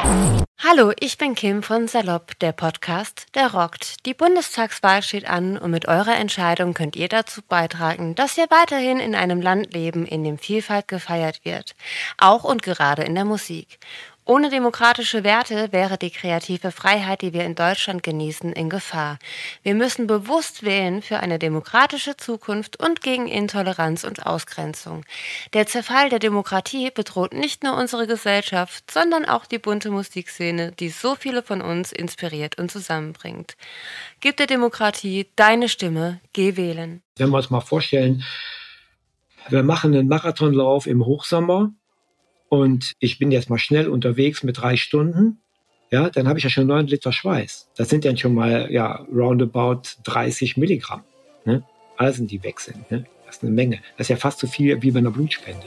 Hallo, ich bin Kim von Salopp, der Podcast, der rockt. Die Bundestagswahl steht an und mit eurer Entscheidung könnt ihr dazu beitragen, dass wir weiterhin in einem Land leben, in dem Vielfalt gefeiert wird. Auch und gerade in der Musik. Ohne demokratische Werte wäre die kreative Freiheit, die wir in Deutschland genießen, in Gefahr. Wir müssen bewusst wählen für eine demokratische Zukunft und gegen Intoleranz und Ausgrenzung. Der Zerfall der Demokratie bedroht nicht nur unsere Gesellschaft, sondern auch die bunte Musikszene, die so viele von uns inspiriert und zusammenbringt. Gib der Demokratie deine Stimme, geh wählen. Wenn wir uns mal vorstellen, wir machen einen Marathonlauf im Hochsommer und ich bin jetzt mal schnell unterwegs mit 3 Stunden, ja, dann habe ich ja schon 9 Liter Schweiß. Das sind dann schon mal roundabout 30 Milligramm, ne? Eisen, die weg sind. Ne? Das ist eine Menge. Das ist ja fast so viel wie bei einer Blutspende.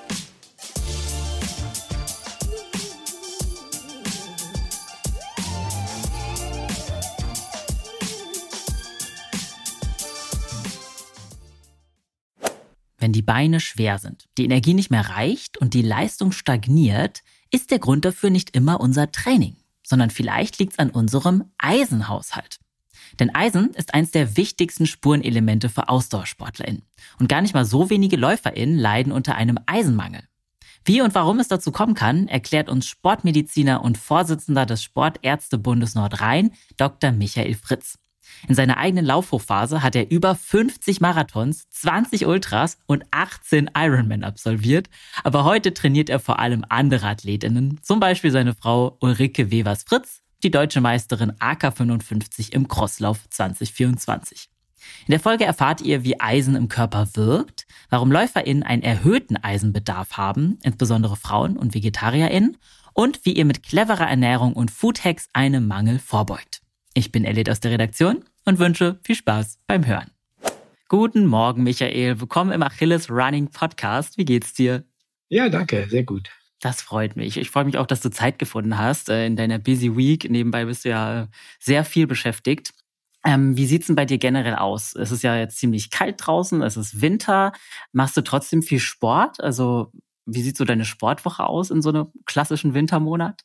Wenn die Beine schwer sind, die Energie nicht mehr reicht und die Leistung stagniert, ist der Grund dafür nicht immer unser Training, sondern vielleicht liegt es an unserem Eisenhaushalt. Denn Eisen ist eins der wichtigsten Spurenelemente für AusdauersportlerInnen. Und gar nicht mal so wenige LäuferInnen leiden unter einem Eisenmangel. Wie und warum es dazu kommen kann, erklärt uns Sportmediziner und Vorsitzender des Sportärztebundes Nordrhein, Dr. Michael Fritz. In seiner eigenen Laufhochphase hat er über 50 Marathons, 20 Ultras und 18 Ironman absolviert. Aber heute trainiert er vor allem andere Athletinnen, zum Beispiel seine Frau Ulrike Wevers-Fritz, die deutsche Meisterin AK 55 im Crosslauf 2024. In der Folge erfahrt ihr, wie Eisen im Körper wirkt, warum LäuferInnen einen erhöhten Eisenbedarf haben, insbesondere Frauen und VegetarierInnen, und wie ihr mit cleverer Ernährung und Foodhacks einem Mangel vorbeugt. Ich bin Elliot aus der Redaktion und wünsche viel Spaß beim Hören. Guten Morgen, Michael. Willkommen im Achilles Running Podcast. Wie geht's dir? Ja, danke. Sehr gut. Das freut mich. Ich freue mich auch, dass du Zeit gefunden hast in deiner Busy Week. Nebenbei bist du ja sehr viel beschäftigt. Wie sieht's denn bei dir generell aus? Es ist ja jetzt ziemlich kalt draußen, es ist Winter. Machst du trotzdem viel Sport? Also, wie sieht so deine Sportwoche aus in so einem klassischen Wintermonat?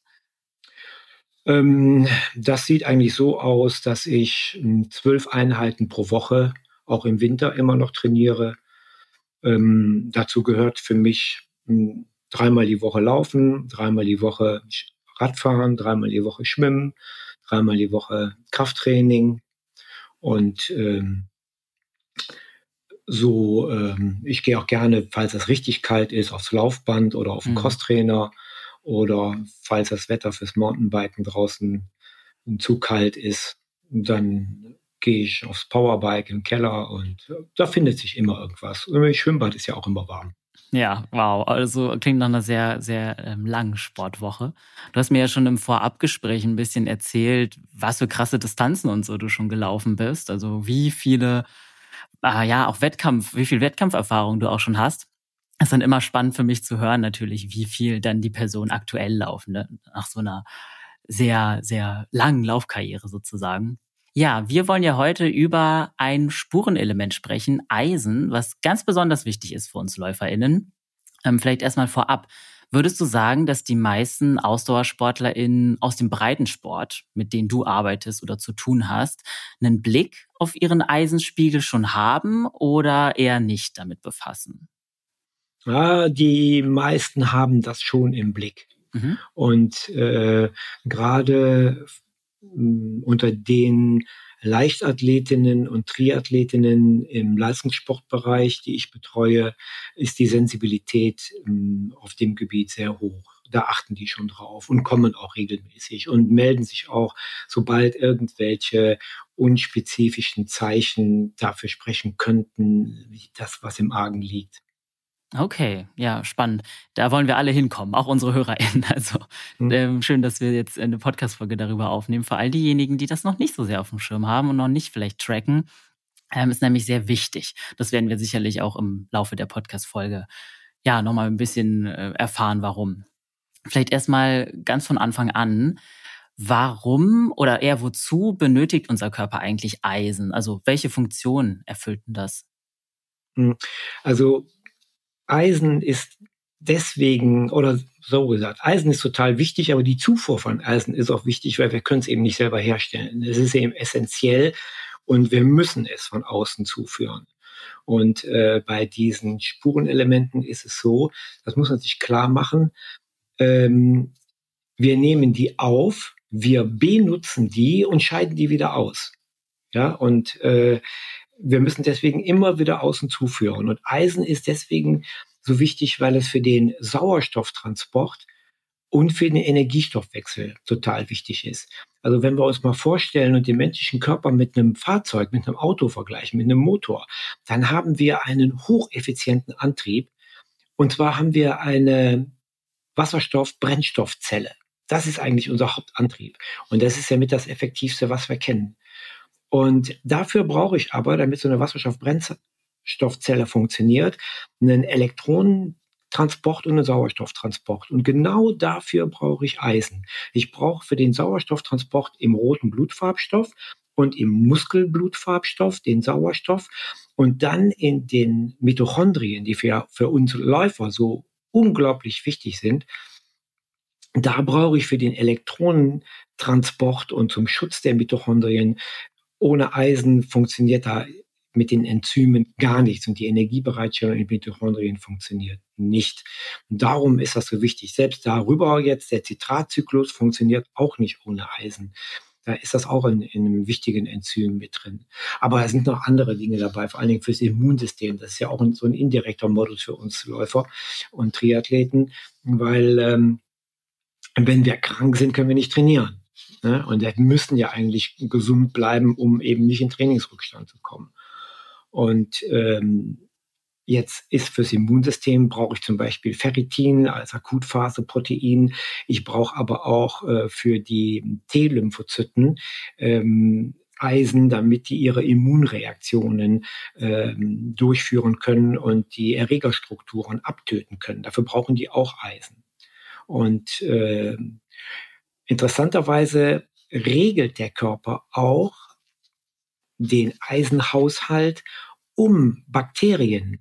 Das sieht eigentlich so aus, dass ich 12 Einheiten pro Woche auch im Winter immer noch trainiere. Dazu gehört für mich 3-mal die Woche Laufen, 3-mal die Woche Radfahren, 3-mal die Woche Schwimmen, 3-mal die Woche Krafttraining und ich gehe auch gerne, falls es richtig kalt ist, aufs Laufband oder auf den Crosstrainer oder falls das Wetter fürs Mountainbiken draußen zu kalt ist, dann gehe ich aufs Powerbike im Keller und da findet sich immer irgendwas. Und das Schwimmbad ist ja auch immer warm. Ja, wow. Also klingt nach einer sehr, sehr langen Sportwoche. Du hast mir ja schon im Vorabgespräch ein bisschen erzählt, was für krasse Distanzen und so du schon gelaufen bist. Also wie viele, wie viel Wettkampferfahrung du auch schon hast. Es ist dann immer spannend für mich zu hören natürlich, wie viel dann die Person aktuell laufen, ne? Nach so einer sehr, sehr langen Laufkarriere sozusagen. Ja, wir wollen ja heute über ein Spurenelement sprechen, Eisen, was ganz besonders wichtig ist für uns LäuferInnen. Vielleicht erstmal vorab. Würdest du sagen, dass die meisten AusdauersportlerInnen aus dem Breitensport, mit denen du arbeitest oder zu tun hast, einen Blick auf ihren Eisenspiegel schon haben oder eher nicht damit befassen? Ja, die meisten haben das schon im Blick. Und gerade unter den Leichtathletinnen und Triathletinnen im Leistungssportbereich, die ich betreue, ist die Sensibilität auf dem Gebiet sehr hoch. Da achten die schon drauf und kommen auch regelmäßig und melden sich auch, sobald irgendwelche unspezifischen Zeichen dafür sprechen könnten, wie das, was im Argen liegt. Okay, ja, spannend. Da wollen wir alle hinkommen, auch unsere HörerInnen. Also schön, dass wir jetzt eine Podcast-Folge darüber aufnehmen. Für all diejenigen, die das noch nicht so sehr auf dem Schirm haben und noch nicht vielleicht tracken, ist nämlich sehr wichtig. Das werden wir sicherlich auch im Laufe der Podcast-Folge ja nochmal ein bisschen erfahren, warum. Vielleicht erstmal ganz von Anfang an. Warum oder eher wozu benötigt unser Körper eigentlich Eisen? Also welche Funktion erfüllt denn das? Also Eisen ist deswegen, oder so gesagt, Eisen ist total wichtig, aber die Zufuhr von Eisen ist auch wichtig, weil wir können es eben nicht selber herstellen. Es ist eben essentiell und wir müssen es von außen zuführen. Und bei diesen Spurenelementen ist es so, das muss man sich klar machen, wir nehmen die auf, wir benutzen die und scheiden die wieder aus. Ja, und wir müssen deswegen immer wieder außen zuführen. Und Eisen ist deswegen so wichtig, weil es für den Sauerstofftransport und für den Energiestoffwechsel total wichtig ist. Also wenn wir uns mal vorstellen und den menschlichen Körper mit einem Fahrzeug, mit einem Auto vergleichen, mit einem Motor, dann haben wir einen hocheffizienten Antrieb. Und zwar haben wir eine Wasserstoff-Brennstoffzelle. Das ist eigentlich unser Hauptantrieb. Und das ist ja mit das Effektivste, was wir kennen. Und dafür brauche ich aber, damit so eine Wasserstoff-Brennstoffzelle funktioniert, einen Elektronentransport und einen Sauerstofftransport. Und genau dafür brauche ich Eisen. Ich brauche für den Sauerstofftransport im roten Blutfarbstoff und im Muskelblutfarbstoff den Sauerstoff und dann in den Mitochondrien, die für uns Läufer so unglaublich wichtig sind. Da brauche ich für den Elektronentransport und zum Schutz der Mitochondrien, ohne Eisen funktioniert da mit den Enzymen gar nichts und die Energiebereitstellung in den Mitochondrien funktioniert nicht. Und darum ist das so wichtig. Selbst darüber jetzt, der Zitratzyklus funktioniert auch nicht ohne Eisen. Da ist das auch in einem wichtigen Enzym mit drin. Aber es sind noch andere Dinge dabei, vor allen Dingen fürs Immunsystem. Das ist ja auch so ein indirekter Modus für uns Läufer und Triathleten, weil wenn wir krank sind, können wir nicht trainieren. Ne? Und wir müssen ja eigentlich gesund bleiben, um eben nicht in Trainingsrückstand zu kommen. Und jetzt ist fürs Immunsystem, brauche ich zum Beispiel Ferritin als Akutphaseprotein. Ich brauche aber auch für die T-Lymphozyten Eisen, damit die ihre Immunreaktionen durchführen können und die Erregerstrukturen abtöten können. Dafür brauchen die auch Eisen. Und interessanterweise regelt der Körper auch den Eisenhaushalt, um Bakterien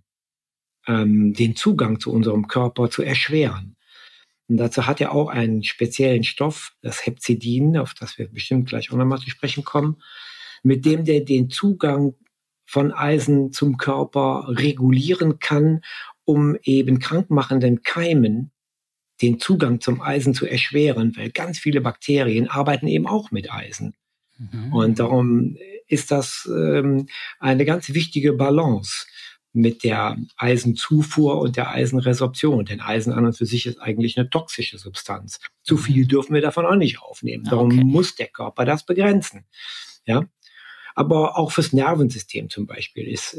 den Zugang zu unserem Körper zu erschweren. Und dazu hat er auch einen speziellen Stoff, das Hepzidin, auf das wir bestimmt gleich auch nochmal zu sprechen kommen, mit dem der den Zugang von Eisen zum Körper regulieren kann, um eben krankmachenden Keimen den Zugang zum Eisen zu erschweren, weil ganz viele Bakterien arbeiten eben auch mit Eisen. Mhm. Und darum ist das eine ganz wichtige Balance mit der Eisenzufuhr und der Eisenresorption. Denn Eisen an und für sich ist eigentlich eine toxische Substanz. Zu viel dürfen wir davon auch nicht aufnehmen. Darum muss der Körper das begrenzen. Ja? Aber auch fürs Nervensystem zum Beispiel ist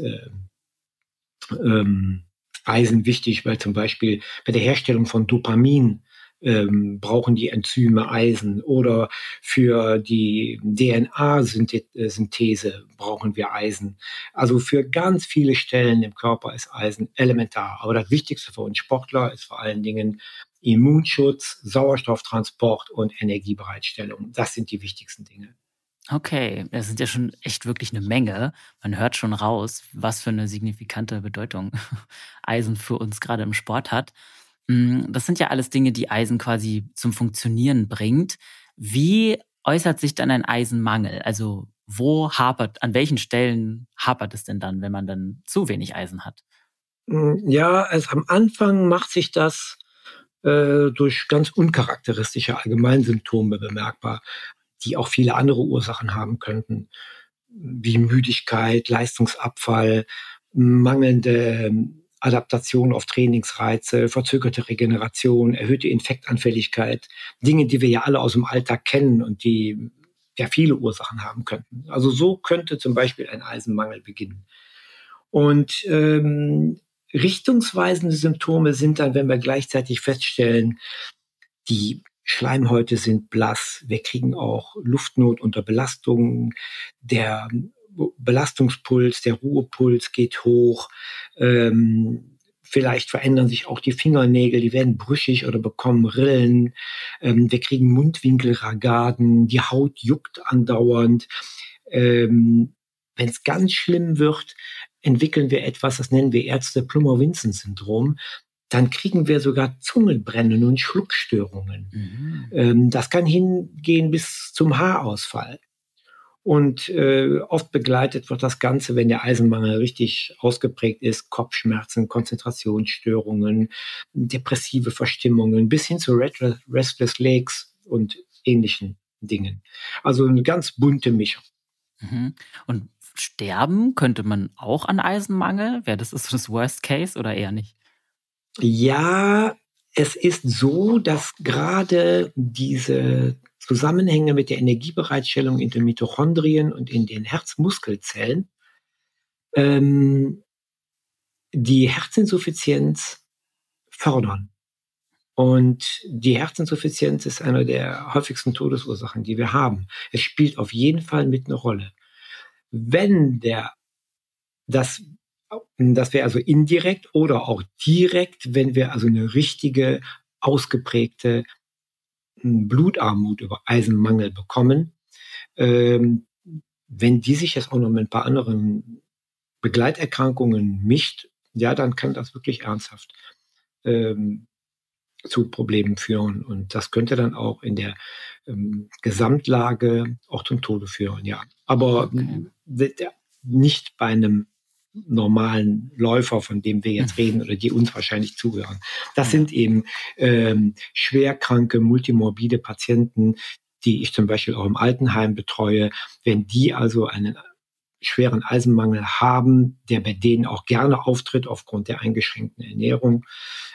Eisen wichtig, weil zum Beispiel bei der Herstellung von Dopamin brauchen die Enzyme Eisen oder für die DNA-Synthese brauchen wir Eisen. Also für ganz viele Stellen im Körper ist Eisen elementar. Aber das Wichtigste für uns Sportler ist vor allen Dingen Immunschutz, Sauerstofftransport und Energiebereitstellung. Das sind die wichtigsten Dinge. Okay, das sind ja schon echt wirklich eine Menge. Man hört schon raus, was für eine signifikante Bedeutung Eisen für uns gerade im Sport hat. Das sind ja alles Dinge, die Eisen quasi zum Funktionieren bringt. Wie äußert sich dann ein Eisenmangel? Also an welchen Stellen hapert es denn dann, wenn man dann zu wenig Eisen hat? Ja, also am Anfang macht sich das durch ganz uncharakteristische Allgemeinsymptome bemerkbar, die auch viele andere Ursachen haben könnten, wie Müdigkeit, Leistungsabfall, mangelnde Adaptation auf Trainingsreize, verzögerte Regeneration, erhöhte Infektanfälligkeit, Dinge, die wir ja alle aus dem Alltag kennen und die ja viele Ursachen haben könnten. Also so könnte zum Beispiel ein Eisenmangel beginnen. Und richtungsweisende Symptome sind dann, wenn wir gleichzeitig feststellen, die Schleimhäute sind blass, wir kriegen auch Luftnot unter Belastung, der Belastungspuls, der Ruhepuls geht hoch, vielleicht verändern sich auch die Fingernägel, die werden brüchig oder bekommen Rillen, wir kriegen Mundwinkelragaden, die Haut juckt andauernd. Wenn es ganz schlimm wird, entwickeln wir etwas, das nennen wir Ärzte Plummer-Vinson-Syndrom. dann kriegen wir sogar Zungenbrennen und Schluckstörungen. Das kann hingehen bis zum Haarausfall. Und oft begleitet wird das Ganze, wenn der Eisenmangel richtig ausgeprägt ist, Kopfschmerzen, Konzentrationsstörungen, depressive Verstimmungen bis hin zu Restless Legs und ähnlichen Dingen. Also eine ganz bunte Mischung. Und sterben könnte man auch an Eisenmangel? Wäre das so das Worst Case oder eher nicht? Ja, es ist so, dass gerade diese Zusammenhänge mit der Energiebereitstellung in den Mitochondrien und in den Herzmuskelzellen die Herzinsuffizienz fördern. Und die Herzinsuffizienz ist eine der häufigsten Todesursachen, die wir haben. Es spielt auf jeden Fall mit eine Rolle. Wenn das wäre also indirekt oder auch direkt, wenn wir also eine richtige, ausgeprägte Blutarmut über Eisenmangel bekommen, wenn die sich jetzt auch noch mit ein paar anderen Begleiterkrankungen mischt, ja, dann kann das wirklich ernsthaft zu Problemen führen. Und das könnte dann auch in der Gesamtlage auch zum Tode führen, ja. Aber nicht bei einem normalen Läufer, von dem wir jetzt reden oder die uns wahrscheinlich zuhören. Das sind eben schwerkranke, multimorbide Patienten, die ich zum Beispiel auch im Altenheim betreue. Wenn die also einen schweren Eisenmangel haben, der bei denen auch gerne auftritt aufgrund der eingeschränkten Ernährung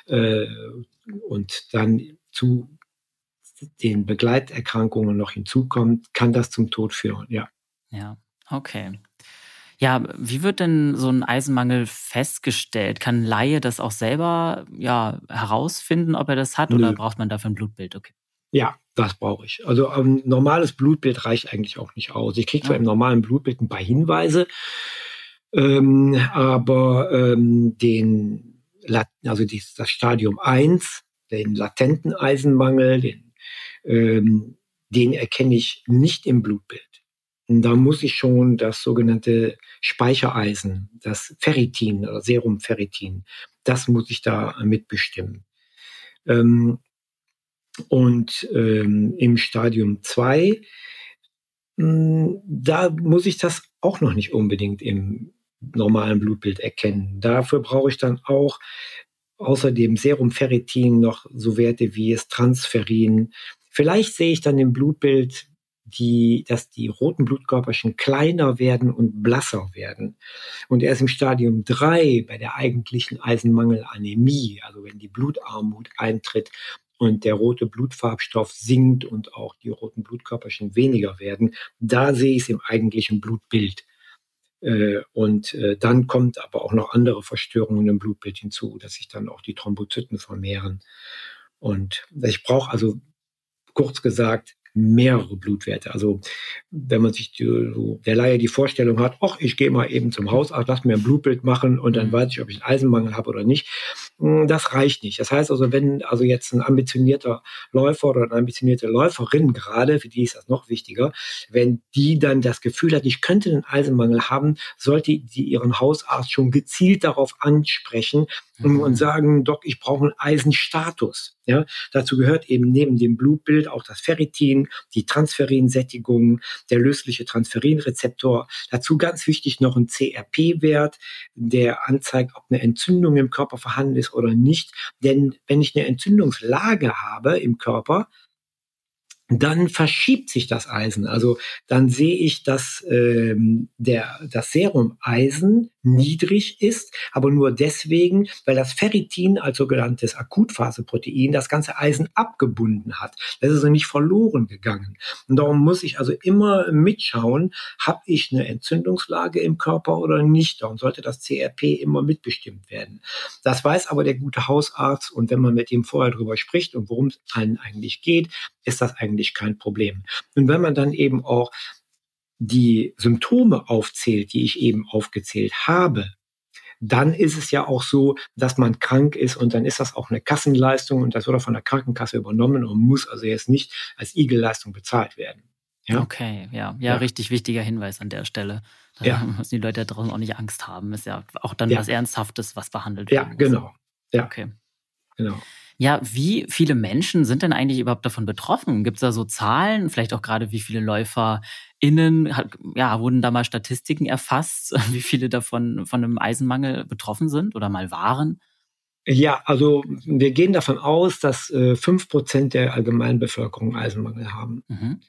und dann zu den Begleiterkrankungen noch hinzukommt, kann das zum Tod führen, ja. Ja, okay. Ja, wie wird denn so ein Eisenmangel festgestellt? Kann ein Laie das auch selber herausfinden, ob er das hat, oder braucht man dafür ein Blutbild? Okay. Ja, das brauche ich. Also ein normales Blutbild reicht eigentlich auch nicht aus. Ich kriege zwar im normalen Blutbild ein paar Hinweise, aber das Stadium 1, den latenten Eisenmangel, den erkenne ich nicht im Blutbild. Und da muss ich schon das sogenannte Speichereisen, das Ferritin oder Serumferritin, das muss ich da mitbestimmen. Und im Stadium 2, da muss ich das auch noch nicht unbedingt im normalen Blutbild erkennen. Dafür brauche ich dann auch außer dem Serumferritin noch so Werte wie das Transferrin. Vielleicht sehe ich dann im Blutbild, dass die roten Blutkörperchen kleiner werden und blasser werden. Und erst im Stadium 3, bei der eigentlichen Eisenmangelanämie, also wenn die Blutarmut eintritt und der rote Blutfarbstoff sinkt und auch die roten Blutkörperchen weniger werden, da sehe ich es im eigentlichen Blutbild. Und dann kommt aber auch noch andere Verstörungen im Blutbild hinzu, dass sich dann auch die Thrombozyten vermehren. Und ich brauche also, kurz gesagt, mehrere Blutwerte. Also wenn man sich der Laie die Vorstellung hat, ach, ich gehe mal eben zum Hausarzt, lass mir ein Blutbild machen und dann weiß ich, ob ich einen Eisenmangel habe oder nicht. Das reicht nicht. Das heißt also, wenn also jetzt ein ambitionierter Läufer oder eine ambitionierte Läuferin gerade, für die ist das noch wichtiger, wenn die dann das Gefühl hat, ich könnte einen Eisenmangel haben, sollte die ihren Hausarzt schon gezielt darauf ansprechen und sagen, Doc, ich brauche einen Eisenstatus. Ja, dazu gehört eben neben dem Blutbild auch das Ferritin, die Transferinsättigung, der lösliche Transferinrezeptor. Dazu ganz wichtig noch ein CRP-Wert, der anzeigt, ob eine Entzündung im Körper vorhanden ist oder nicht. Denn wenn ich eine Entzündungslage habe im Körper, dann verschiebt sich das Eisen. Also dann sehe ich, dass das Serumeisen niedrig ist, aber nur deswegen, weil das Ferritin als sogenanntes Akutphaseprotein das ganze Eisen abgebunden hat. Das ist also nicht verloren gegangen. Und darum muss ich also immer mitschauen, habe ich eine Entzündungslage im Körper oder nicht. Darum sollte das CRP immer mitbestimmt werden. Das weiß aber der gute Hausarzt, und wenn man mit ihm vorher drüber spricht und worum es allen eigentlich geht, ist das eigentlich kein Problem. Und wenn man dann eben auch die Symptome aufzählt, die ich eben aufgezählt habe, dann ist es ja auch so, dass man krank ist und dann ist das auch eine Kassenleistung und das wird auch von der Krankenkasse übernommen und muss also jetzt nicht als IG-Leistung bezahlt werden. Ja? Okay, ja, richtig wichtiger Hinweis an der Stelle. Da müssen die Leute da draußen auch nicht Angst haben. Ist ja auch dann was Ernsthaftes, was behandelt wird. Ja, genau. Ja. Okay. Genau. Ja, wie viele Menschen sind denn eigentlich überhaupt davon betroffen? Gibt es da so Zahlen? Vielleicht auch gerade, wie viele LäuferInnen, wurden da mal Statistiken erfasst, wie viele davon von einem Eisenmangel betroffen sind oder mal waren? Ja, also wir gehen davon aus, dass 5% der Allgemeinbevölkerung Eisenmangel haben. Mhm.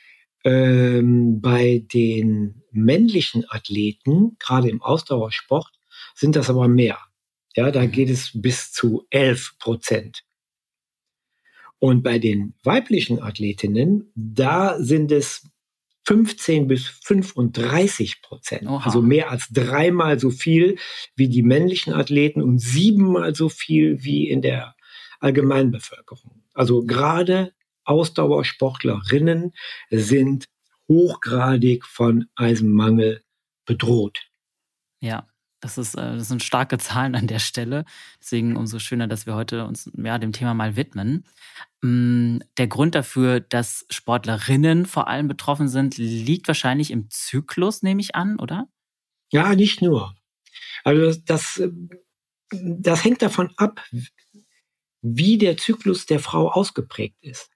Bei den männlichen Athleten, gerade im Ausdauersport, sind das aber mehr. Ja, da geht es bis zu 11%. Und bei den weiblichen Athletinnen, da sind es 15-35%. Oha. Also mehr als 3-mal so viel wie die männlichen Athleten und 7-mal so viel wie in der Allgemeinbevölkerung. Also gerade Ausdauersportlerinnen sind hochgradig von Eisenmangel bedroht. Ja, das sind starke Zahlen an der Stelle. Deswegen umso schöner, dass wir heute uns dem Thema mal widmen. Der Grund dafür, dass Sportlerinnen vor allem betroffen sind, liegt wahrscheinlich im Zyklus, nehme ich an, oder? Ja, nicht nur. Also das hängt davon ab, wie der Zyklus der Frau ausgeprägt ist.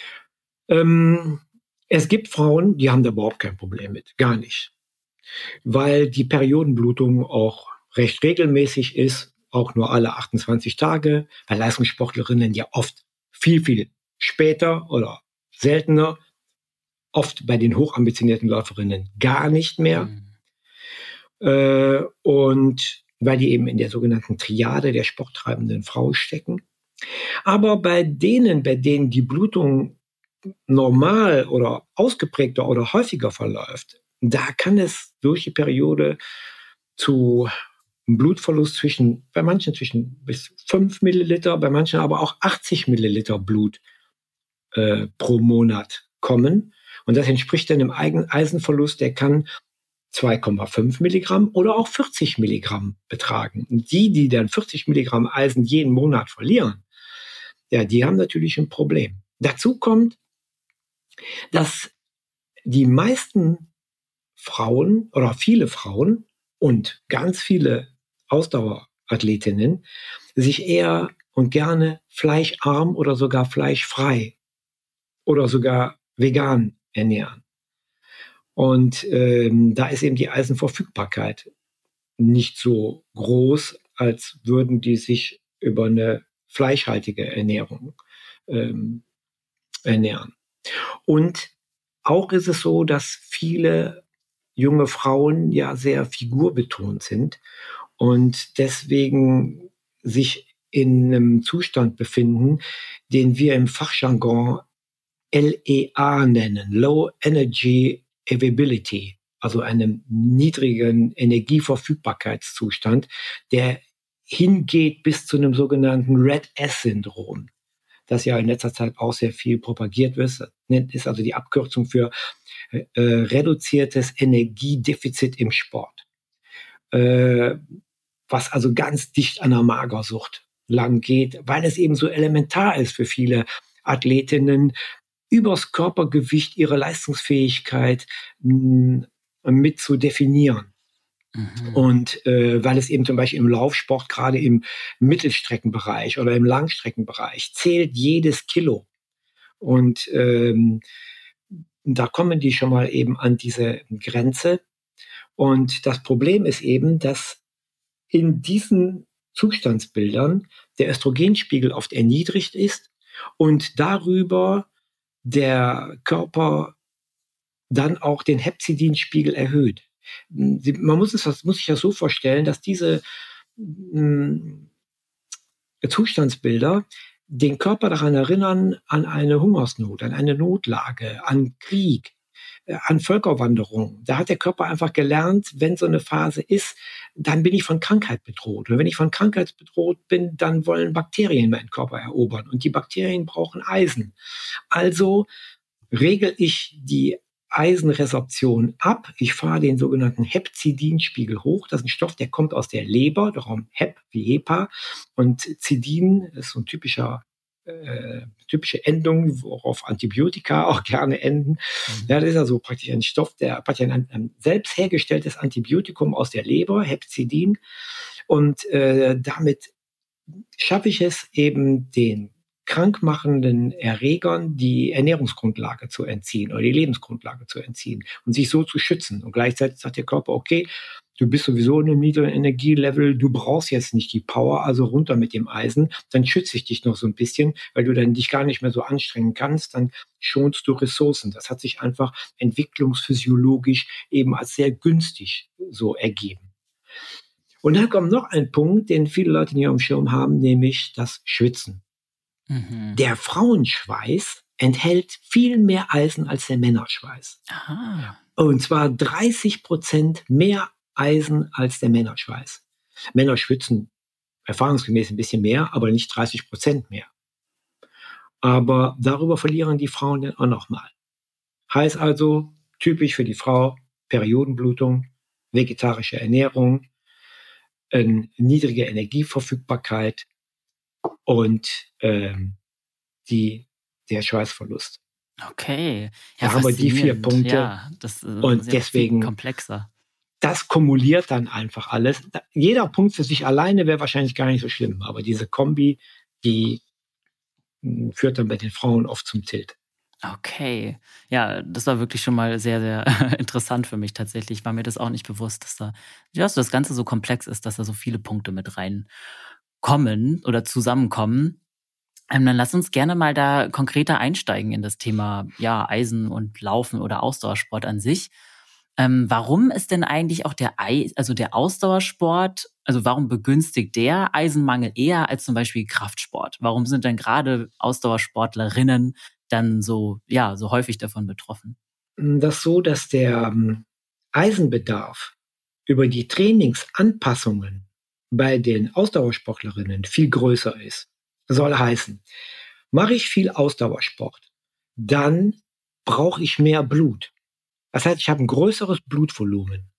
Es gibt Frauen, die haben da überhaupt kein Problem mit, gar nicht. Weil die Periodenblutung auch recht regelmäßig ist, auch nur alle 28 Tage, bei Leistungssportlerinnen ja oft viel, viel später oder seltener, oft bei den hochambitionierten Läuferinnen gar nicht mehr. Und weil die eben in der sogenannten Triade der sporttreibenden Frau stecken. Aber bei denen die Blutung normal oder ausgeprägter oder häufiger verläuft, da kann es durch die Periode zu einem Blutverlust bei manchen zwischen bis 5 Milliliter, bei manchen aber auch 80 Milliliter Blut pro Monat kommen. Und das entspricht dann einem Eisenverlust, der kann 2,5 Milligramm oder auch 40 Milligramm betragen. Und die dann 40 Milligramm Eisen jeden Monat verlieren, ja, die haben natürlich ein Problem. Dazu kommt, dass die meisten Frauen oder viele Frauen und ganz viele Ausdauerathletinnen sich eher und gerne fleischarm oder sogar fleischfrei oder sogar vegan ernähren. Und da ist eben die Eisenverfügbarkeit nicht so groß, als würden die sich über eine fleischhaltige Ernährung ernähren. Und auch ist es so, dass viele junge Frauen ja sehr figurbetont sind und deswegen sich in einem Zustand befinden, den wir im Fachjargon LEA nennen, Low Energy Availability, also einem niedrigen Energieverfügbarkeitszustand, der hingeht bis zu einem sogenannten Red S-Syndrom, das ja in letzter Zeit auch sehr viel propagiert wird. Das ist also die Abkürzung für reduziertes Energiedefizit im Sport, was also ganz dicht an der Magersucht lang geht, weil es eben so elementar ist für viele Athletinnen, übers Körpergewicht ihre Leistungsfähigkeit mit zu definieren. Und weil es eben zum Beispiel im Laufsport, gerade im Mittelstreckenbereich oder im Langstreckenbereich, zählt jedes Kilo. Und da kommen die schon mal eben an diese Grenze. Und das Problem ist eben, dass in diesen Zustandsbildern der Östrogenspiegel oft erniedrigt ist und darüber der Körper dann auch den Hepzidinspiegel erhöht. Man muss sich das so vorstellen, dass diese Zustandsbilder den Körper daran erinnern, an eine Hungersnot, an eine Notlage, an Krieg, an Völkerwanderung. Da hat der Körper einfach gelernt, wenn so eine Phase ist, dann bin ich von Krankheit bedroht. Und wenn ich von Krankheit bedroht bin, dann wollen Bakterien meinen Körper erobern. Und die Bakterien brauchen Eisen. Also regel ich die Eisenresorption ab. Ich fahre den sogenannten Hepzidinspiegel hoch. Das ist ein Stoff, der kommt aus der Leber, darum Hep wie Hepa. Und Zidin ist so ein typische Endung, worauf Antibiotika auch gerne enden. Ja, das ist also praktisch ein Stoff, der praktisch ein selbst hergestelltes Antibiotikum aus der Leber, Hepzidin. Und damit schaffe ich es eben, den krankmachenden Erregern die Ernährungsgrundlage zu entziehen oder die Lebensgrundlage zu entziehen und sich so zu schützen. Und gleichzeitig sagt der Körper, okay, du bist sowieso in einem niedrigen Energielevel, du brauchst jetzt nicht die Power, also runter mit dem Eisen, dann schütze ich dich noch so ein bisschen, weil du dann dich gar nicht mehr so anstrengen kannst, dann schonst du Ressourcen. Das hat sich einfach entwicklungsphysiologisch eben als sehr günstig so ergeben. Und dann kommt noch ein Punkt, den viele Leute nicht auf dem Schirm haben, nämlich das Schwitzen. Der Frauenschweiß enthält viel mehr Eisen als der Männerschweiß. Aha. Und zwar 30% mehr Eisen als der Männerschweiß. Männer schwitzen erfahrungsgemäß ein bisschen mehr, aber nicht 30% mehr. Aber darüber verlieren die Frauen dann auch nochmal. Heißt also, typisch für die Frau, Periodenblutung, vegetarische Ernährung, niedrige Energieverfügbarkeit und der Schweißverlust. Okay. Ja, da haben wir die 4 Punkte. Ja, das ist und deswegen komplexer. Das kumuliert dann einfach alles. Jeder Punkt für sich alleine wäre wahrscheinlich gar nicht so schlimm, aber diese Kombi, die führt dann bei den Frauen oft zum Tilt. Okay. Ja, das war wirklich schon mal sehr, sehr interessant für mich tatsächlich. War mir das auch nicht bewusst, dass das Ganze so komplex ist, dass da so viele Punkte mit reinkommen oder zusammenkommen. Dann lass uns gerne mal da konkreter einsteigen in das Thema Eisen und Laufen oder Ausdauersport an sich. Warum ist denn eigentlich auch der Ausdauersport, also warum begünstigt der Eisenmangel eher als zum Beispiel Kraftsport? Warum sind denn gerade Ausdauersportlerinnen dann so häufig davon betroffen? Das ist so, dass der Eisenbedarf über die Trainingsanpassungen bei den Ausdauersportlerinnen viel größer ist. Das soll heißen, mache ich viel Ausdauersport, dann brauche ich mehr Blut. Das heißt, ich habe ein größeres Blutvolumen.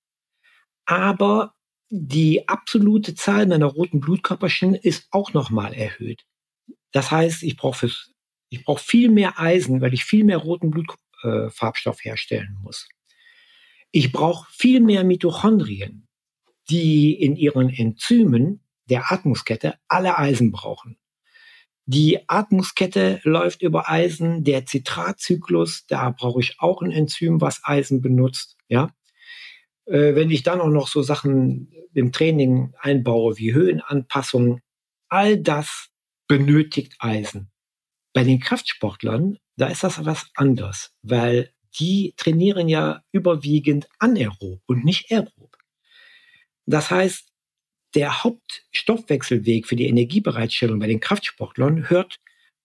Aber die absolute Zahl meiner roten Blutkörperchen ist auch nochmal erhöht. Das heißt, ich brauche viel mehr Eisen, weil ich viel mehr roten Blutfarbstoff herstellen muss. Ich brauche viel mehr Mitochondrien, die in ihren Enzymen der Atmungskette alle Eisen brauchen. Die Atmungskette läuft über Eisen, der Zitratzyklus, da brauche ich auch ein Enzym, was Eisen benutzt. Ja? Wenn ich dann auch noch so Sachen im Training einbaue, wie Höhenanpassungen, all das benötigt Eisen. Bei den Kraftsportlern, da ist das was anders, weil die trainieren ja überwiegend anaerob und nicht aerob. Das heißt, der Hauptstoffwechselweg für die Energiebereitstellung bei den Kraftsportlern hört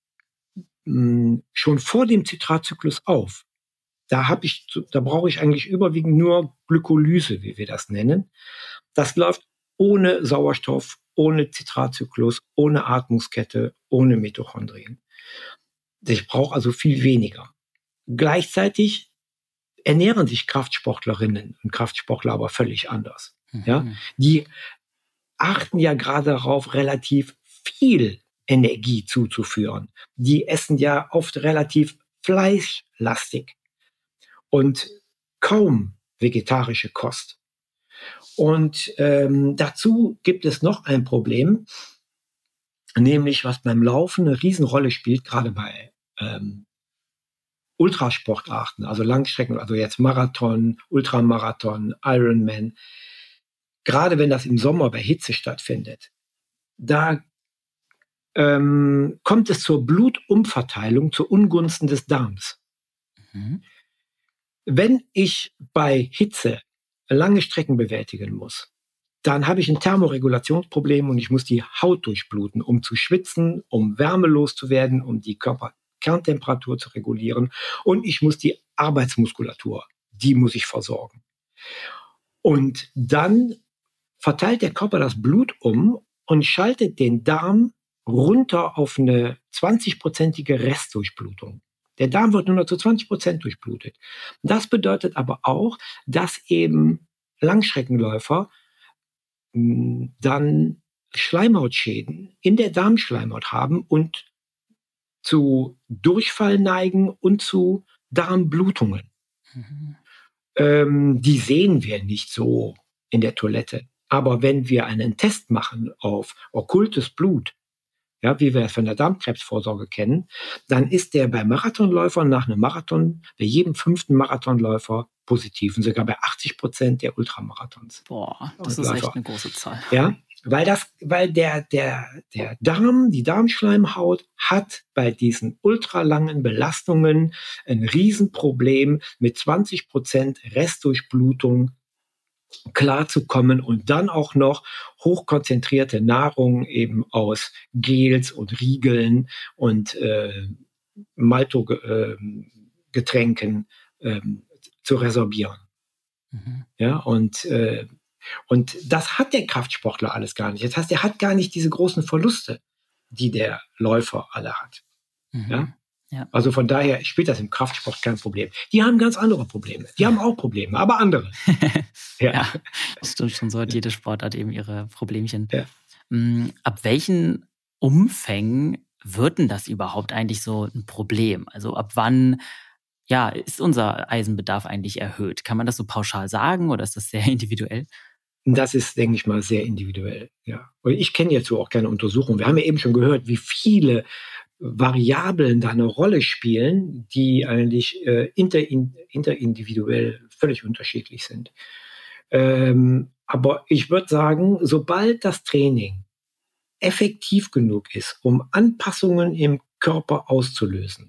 schon vor dem Zitratzyklus auf. Da brauche ich eigentlich überwiegend nur Glykolyse, wie wir das nennen. Das läuft ohne Sauerstoff, ohne Zitratzyklus, ohne Atmungskette, ohne Mitochondrien. Ich brauche also viel weniger. Gleichzeitig ernähren sich Kraftsportlerinnen und Kraftsportler aber völlig anders. Ja? Die achten ja gerade darauf, relativ viel Energie zuzuführen. Die essen ja oft relativ fleischlastig und kaum vegetarische Kost. Und dazu gibt es noch ein Problem, nämlich was beim Laufen eine Riesenrolle spielt, gerade bei Ultrasportarten, also Langstrecken, also jetzt Marathon, Ultramarathon, Ironman. Gerade wenn das im Sommer bei Hitze stattfindet, da kommt es zur Blutumverteilung zu Ungunsten des Darms. Wenn ich bei Hitze lange Strecken bewältigen muss, dann habe ich ein Thermoregulationsproblem und ich muss die Haut durchbluten, um zu schwitzen, um Wärme loszuwerden, um die Körperkerntemperatur zu regulieren. Und ich muss die Arbeitsmuskulatur, die muss ich versorgen. Und dann verteilt der Körper das Blut um und schaltet den Darm runter auf eine 20-prozentige Restdurchblutung. Der Darm wird nur noch zu 20% durchblutet. Das bedeutet aber auch, dass eben Langstreckenläufer dann Schleimhautschäden in der Darmschleimhaut haben und zu Durchfall neigen und zu Darmblutungen. Die sehen wir nicht so in der Toilette. Aber wenn wir einen Test machen auf okkultes Blut, ja, wie wir es von der Darmkrebsvorsorge kennen, dann ist der bei Marathonläufern nach einem Marathon, bei jedem 5. Marathonläufer positiv und sogar bei 80% der Ultramarathons. Boah, das ist echt eine große Zahl. Ja, weil der Darm, die Darmschleimhaut hat bei diesen ultralangen Belastungen ein Riesenproblem mit 20% Restdurchblutung klarzukommen und dann auch noch hochkonzentrierte Nahrung eben aus Gels und Riegeln und Maltogetränken zu resorbieren. Mhm. Ja, und das hat der Kraftsportler alles gar nicht. Das heißt, er hat gar nicht diese großen Verluste, die der Läufer alle hat. Mhm. Ja? Ja. Also von daher spielt das im Kraftsport kein Problem. Die haben ganz andere Probleme. Die haben auch Probleme, aber andere. Ja, das stimmt schon. So hat jede Sportart eben ihre Problemchen. Ja. Ab welchen Umfängen wird denn das überhaupt eigentlich so ein Problem? Also ab wann ist unser Eisenbedarf eigentlich erhöht? Kann man das so pauschal sagen oder ist das sehr individuell? Das ist, denke ich mal, sehr individuell. Ja. Und ich kenne jetzt so auch keine Untersuchung. Wir haben ja eben schon gehört, wie viele Variablen da eine Rolle spielen, die eigentlich interindividuell völlig unterschiedlich sind. Aber ich würde sagen, sobald das Training effektiv genug ist, um Anpassungen im Körper auszulösen,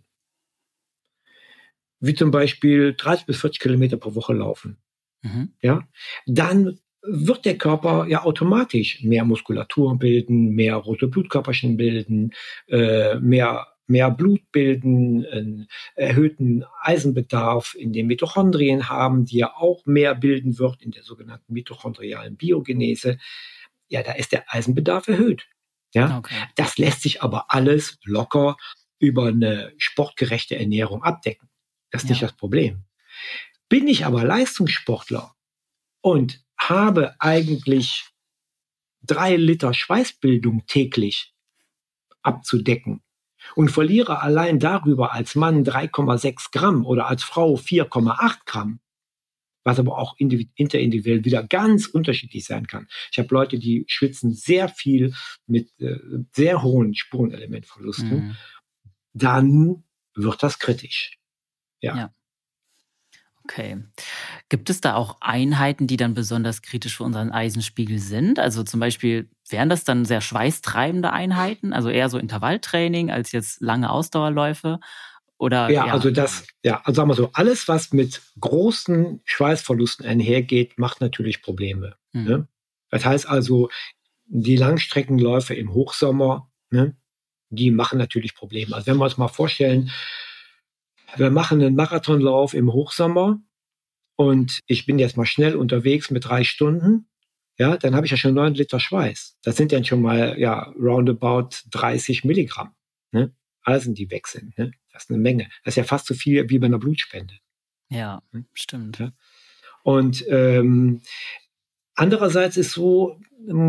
wie zum Beispiel 30 bis 40 Kilometer pro Woche laufen, ja, dann wird der Körper ja automatisch mehr Muskulatur bilden, mehr rote Blutkörperchen bilden, mehr Blut bilden, einen erhöhten Eisenbedarf in den Mitochondrien haben, die ja auch mehr bilden wird in der sogenannten mitochondrialen Biogenese. Ja, da ist der Eisenbedarf erhöht. Ja, okay. Das lässt sich aber alles locker über eine sportgerechte Ernährung abdecken. Das ist nicht das Problem. Bin ich aber Leistungssportler und habe eigentlich 3 Liter Schweißbildung täglich abzudecken und verliere allein darüber als Mann 3,6 Gramm oder als Frau 4,8 Gramm, was aber auch interindividuell wieder ganz unterschiedlich sein kann. Ich habe Leute, die schwitzen sehr viel mit sehr hohen Spurenelementverlusten. Dann wird das kritisch. Ja. Okay. Gibt es da auch Einheiten, die dann besonders kritisch für unseren Eisenspiegel sind? Also zum Beispiel, wären das dann sehr schweißtreibende Einheiten? Also eher so Intervalltraining als jetzt lange Ausdauerläufe? Oder, also sagen wir so, alles, was mit großen Schweißverlusten einhergeht, macht natürlich Probleme. Ne? Das heißt also, die Langstreckenläufe im Hochsommer, ne, die machen natürlich Probleme. Also wenn wir uns mal vorstellen, wir machen einen Marathonlauf im Hochsommer und ich bin jetzt mal schnell unterwegs mit 3 Stunden, ja, dann habe ich ja schon 9 Liter Schweiß. Das sind dann schon mal, roundabout 30 Milligramm, ne, Eisen, die weg sind. Ne? Das ist eine Menge. Das ist ja fast so viel wie bei einer Blutspende. Ja, stimmt. Ja? Und andererseits ist so,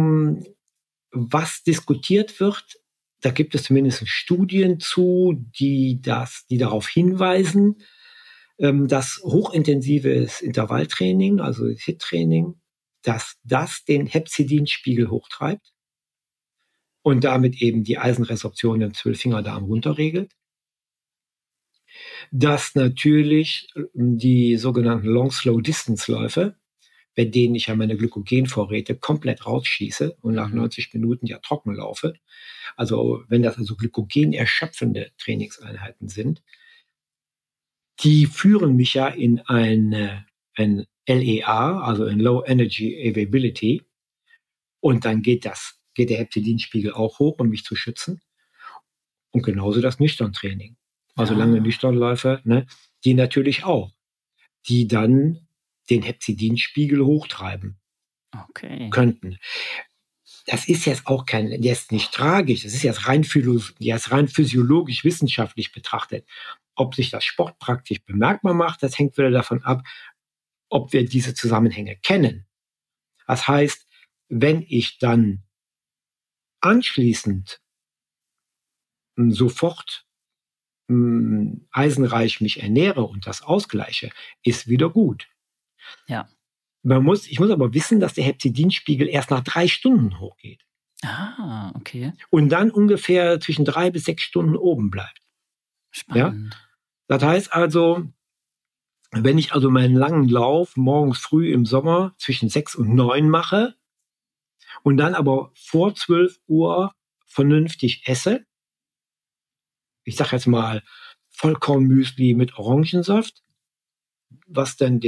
was diskutiert wird, da gibt es zumindest Studien zu, die darauf hinweisen, dass hochintensives Intervalltraining, also HIIT-Training, dass das den Hepzidinspiegel hochtreibt und damit eben die Eisenresorption im Zwölffingerdarm runterregelt. Dass natürlich die sogenannten Long-Slow-Distance-Läufe, bei denen ich ja meine Glykogenvorräte komplett rausschieße und nach 90 Minuten ja trocken laufe. Also wenn das also glykogenerschöpfende Trainingseinheiten sind, die führen mich ja in ein LEA, also in Low Energy Availability. Und dann geht der Hepzidinspiegel auch hoch, um mich zu schützen. Und genauso das Nüchterntraining. Also lange Nüchternläufe, ne, die natürlich auch, die dann den Hepzidinspiegel hochtreiben könnten. Das ist jetzt auch jetzt nicht tragisch, das ist jetzt rein physiologisch, wissenschaftlich betrachtet. Ob sich das sportpraktisch bemerkbar macht, das hängt wieder davon ab, ob wir diese Zusammenhänge kennen. Das heißt, wenn ich dann anschließend sofort eisenreich mich ernähre und das ausgleiche, ist wieder gut. Ja. Ich muss aber wissen, dass der Hepzidinspiegel erst nach 3 Stunden hochgeht. Ah, okay. Und dann ungefähr zwischen 3 bis 6 Stunden oben bleibt. Spannend. Ja? Das heißt also, wenn ich also meinen langen Lauf morgens früh im Sommer zwischen 6 und 9 mache und dann aber vor 12 Uhr vernünftig esse, ich sage jetzt mal Vollkornmüsli mit Orangensaft, was dann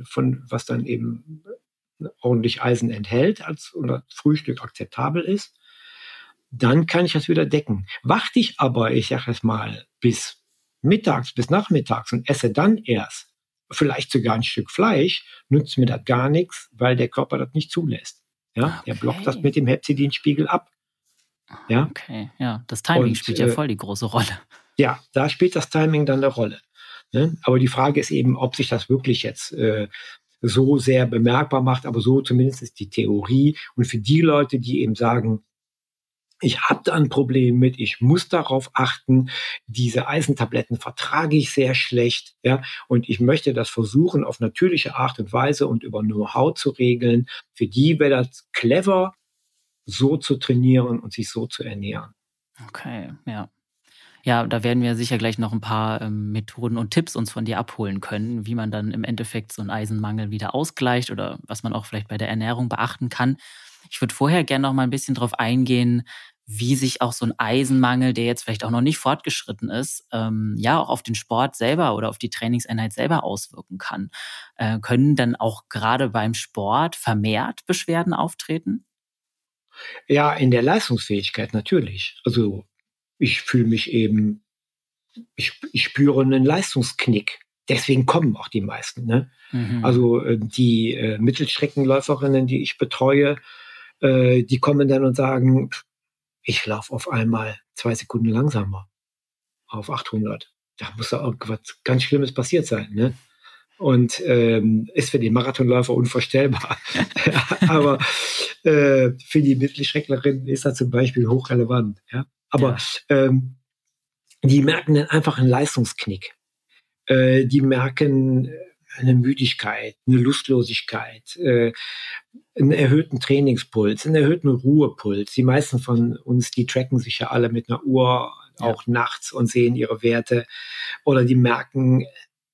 eben ordentlich Eisen enthält und das Frühstück akzeptabel ist, dann kann ich das wieder decken. Warte ich aber, ich sage jetzt mal, bis nachmittags und esse dann erst vielleicht sogar ein Stück Fleisch, nützt mir das gar nichts, weil der Körper das nicht zulässt. Ja, Okay. Der blockt das mit dem Hepzidinspiegel ab. Ja. Okay, ja, das Timing spielt ja voll die große Rolle. Ja, da spielt das Timing dann eine Rolle. Ne? Aber die Frage ist eben, ob sich das wirklich jetzt so sehr bemerkbar macht, aber so zumindest ist die Theorie. Und für die Leute, die eben sagen, ich habe da ein Problem mit, ich muss darauf achten, diese Eisentabletten vertrage ich sehr schlecht, ja, und ich möchte das versuchen, auf natürliche Art und Weise und über Know-how zu regeln. Für die wäre das clever, so zu trainieren und sich so zu ernähren. Okay, ja. Ja, da werden wir sicher gleich noch ein paar Methoden und Tipps uns von dir abholen können, wie man dann im Endeffekt so einen Eisenmangel wieder ausgleicht oder was man auch vielleicht bei der Ernährung beachten kann. Ich würde vorher gerne noch mal ein bisschen drauf eingehen, wie sich auch so ein Eisenmangel, der jetzt vielleicht auch noch nicht fortgeschritten ist, ja auch auf den Sport selber oder auf die Trainingseinheit selber auswirken kann. Können dann auch gerade beim Sport vermehrt Beschwerden auftreten? Ja, in der Leistungsfähigkeit natürlich. Also ich fühle mich eben, ich spüre einen Leistungsknick. Deswegen kommen auch die meisten. Ne? Mhm. Also die Mittelstreckenläuferinnen, die ich betreue, die kommen dann und sagen, ich laufe auf einmal 2 Sekunden langsamer auf 800. Da muss da irgendwas ganz Schlimmes passiert sein. Ne? Und ist für den Marathonläufer unvorstellbar. Aber für die Mittelstrecklerin ist das zum Beispiel hochrelevant. Ja? Aber die merken dann einfach einen Leistungsknick. Die merken eine Müdigkeit, eine Lustlosigkeit, einen erhöhten Trainingspuls, einen erhöhten Ruhepuls. Die meisten von uns, die tracken sich ja alle mit einer Uhr, auch nachts, und sehen ihre Werte. Oder die merken,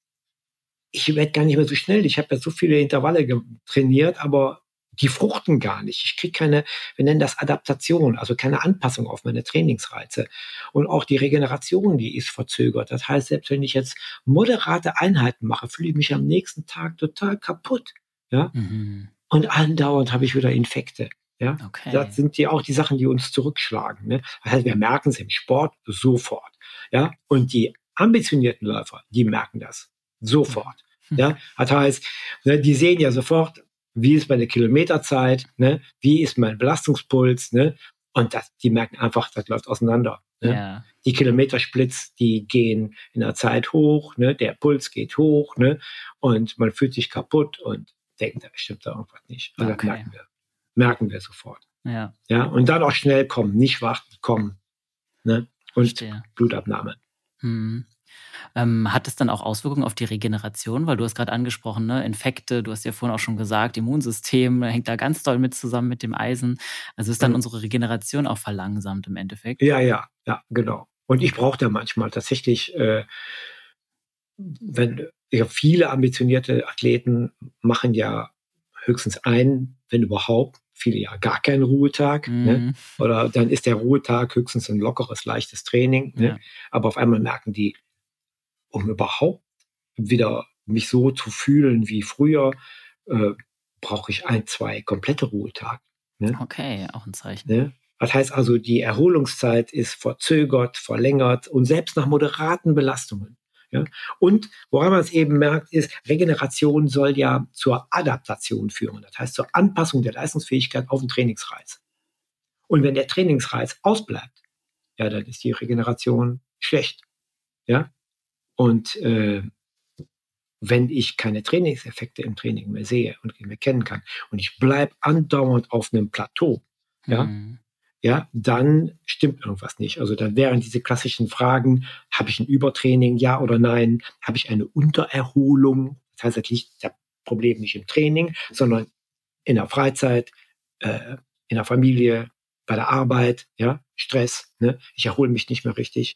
ich werde gar nicht mehr so schnell. Ich habe ja so viele Intervalle trainiert, aber die fruchten gar nicht. Ich kriege keine, wir nennen das Adaptation, also keine Anpassung auf meine Trainingsreize. Und auch die Regeneration, die ist verzögert. Das heißt, selbst wenn ich jetzt moderate Einheiten mache, fühle ich mich am nächsten Tag total kaputt. Ja? Mhm. Und andauernd habe ich wieder Infekte. Ja? Okay. Das sind auch die Sachen, die uns zurückschlagen. Ne? Das heißt, wir merken es im Sport sofort. Ja? Und die ambitionierten Läufer, die merken das sofort. Ja? Das heißt, ne, die sehen ja sofort, wie ist meine Kilometerzeit, ne? Wie ist mein Belastungspuls, ne? Und die merken einfach, das läuft auseinander. Ne? Ja. Die Kilometersplits, die gehen in der Zeit hoch, ne? Der Puls geht hoch, ne? Und man fühlt sich kaputt und denkt, da stimmt da irgendwas nicht. Also Okay. das merken wir sofort. Ja. Ja? Und dann auch schnell kommen, nicht warten, kommen. Ne? Und Verstehe. Blutabnahme. Hm. Hat es dann auch Auswirkungen auf die Regeneration? Weil du hast gerade angesprochen, ne? Infekte, du hast ja vorhin auch schon gesagt, Immunsystem hängt da ganz doll mit zusammen mit dem Eisen. Also ist dann unsere Regeneration auch verlangsamt im Endeffekt? Ja, genau. Und ich brauche da manchmal tatsächlich, viele ambitionierte Athleten machen ja höchstens wenn überhaupt, viele ja gar keinen Ruhetag. Ne? Oder dann ist der Ruhetag höchstens ein lockeres, leichtes Training. Ne? Ja. Aber auf einmal merken die, um überhaupt wieder mich so zu fühlen wie früher, brauche ich 1, 2 komplette Ruhetage. Ne? Okay, auch ein Zeichen. Ne? Das heißt also, die Erholungszeit ist verzögert, verlängert und selbst nach moderaten Belastungen. Ja? Und woran man es eben merkt, ist, Regeneration soll ja zur Adaptation führen. Das heißt zur Anpassung der Leistungsfähigkeit auf den Trainingsreiz. Und wenn der Trainingsreiz ausbleibt, ja, dann ist die Regeneration schlecht. Ja? Und wenn ich keine Trainingseffekte im Training mehr sehe und mehr kennen kann und ich bleibe andauernd auf einem Plateau, ja, dann stimmt irgendwas nicht. Also dann wären diese klassischen Fragen, habe ich ein Übertraining, ja oder nein? Habe ich eine Untererholung? Das heißt, Problem nicht im Training, sondern in der Freizeit, in der Familie, bei der Arbeit, ja, Stress, ne? Ich erhole mich nicht mehr richtig.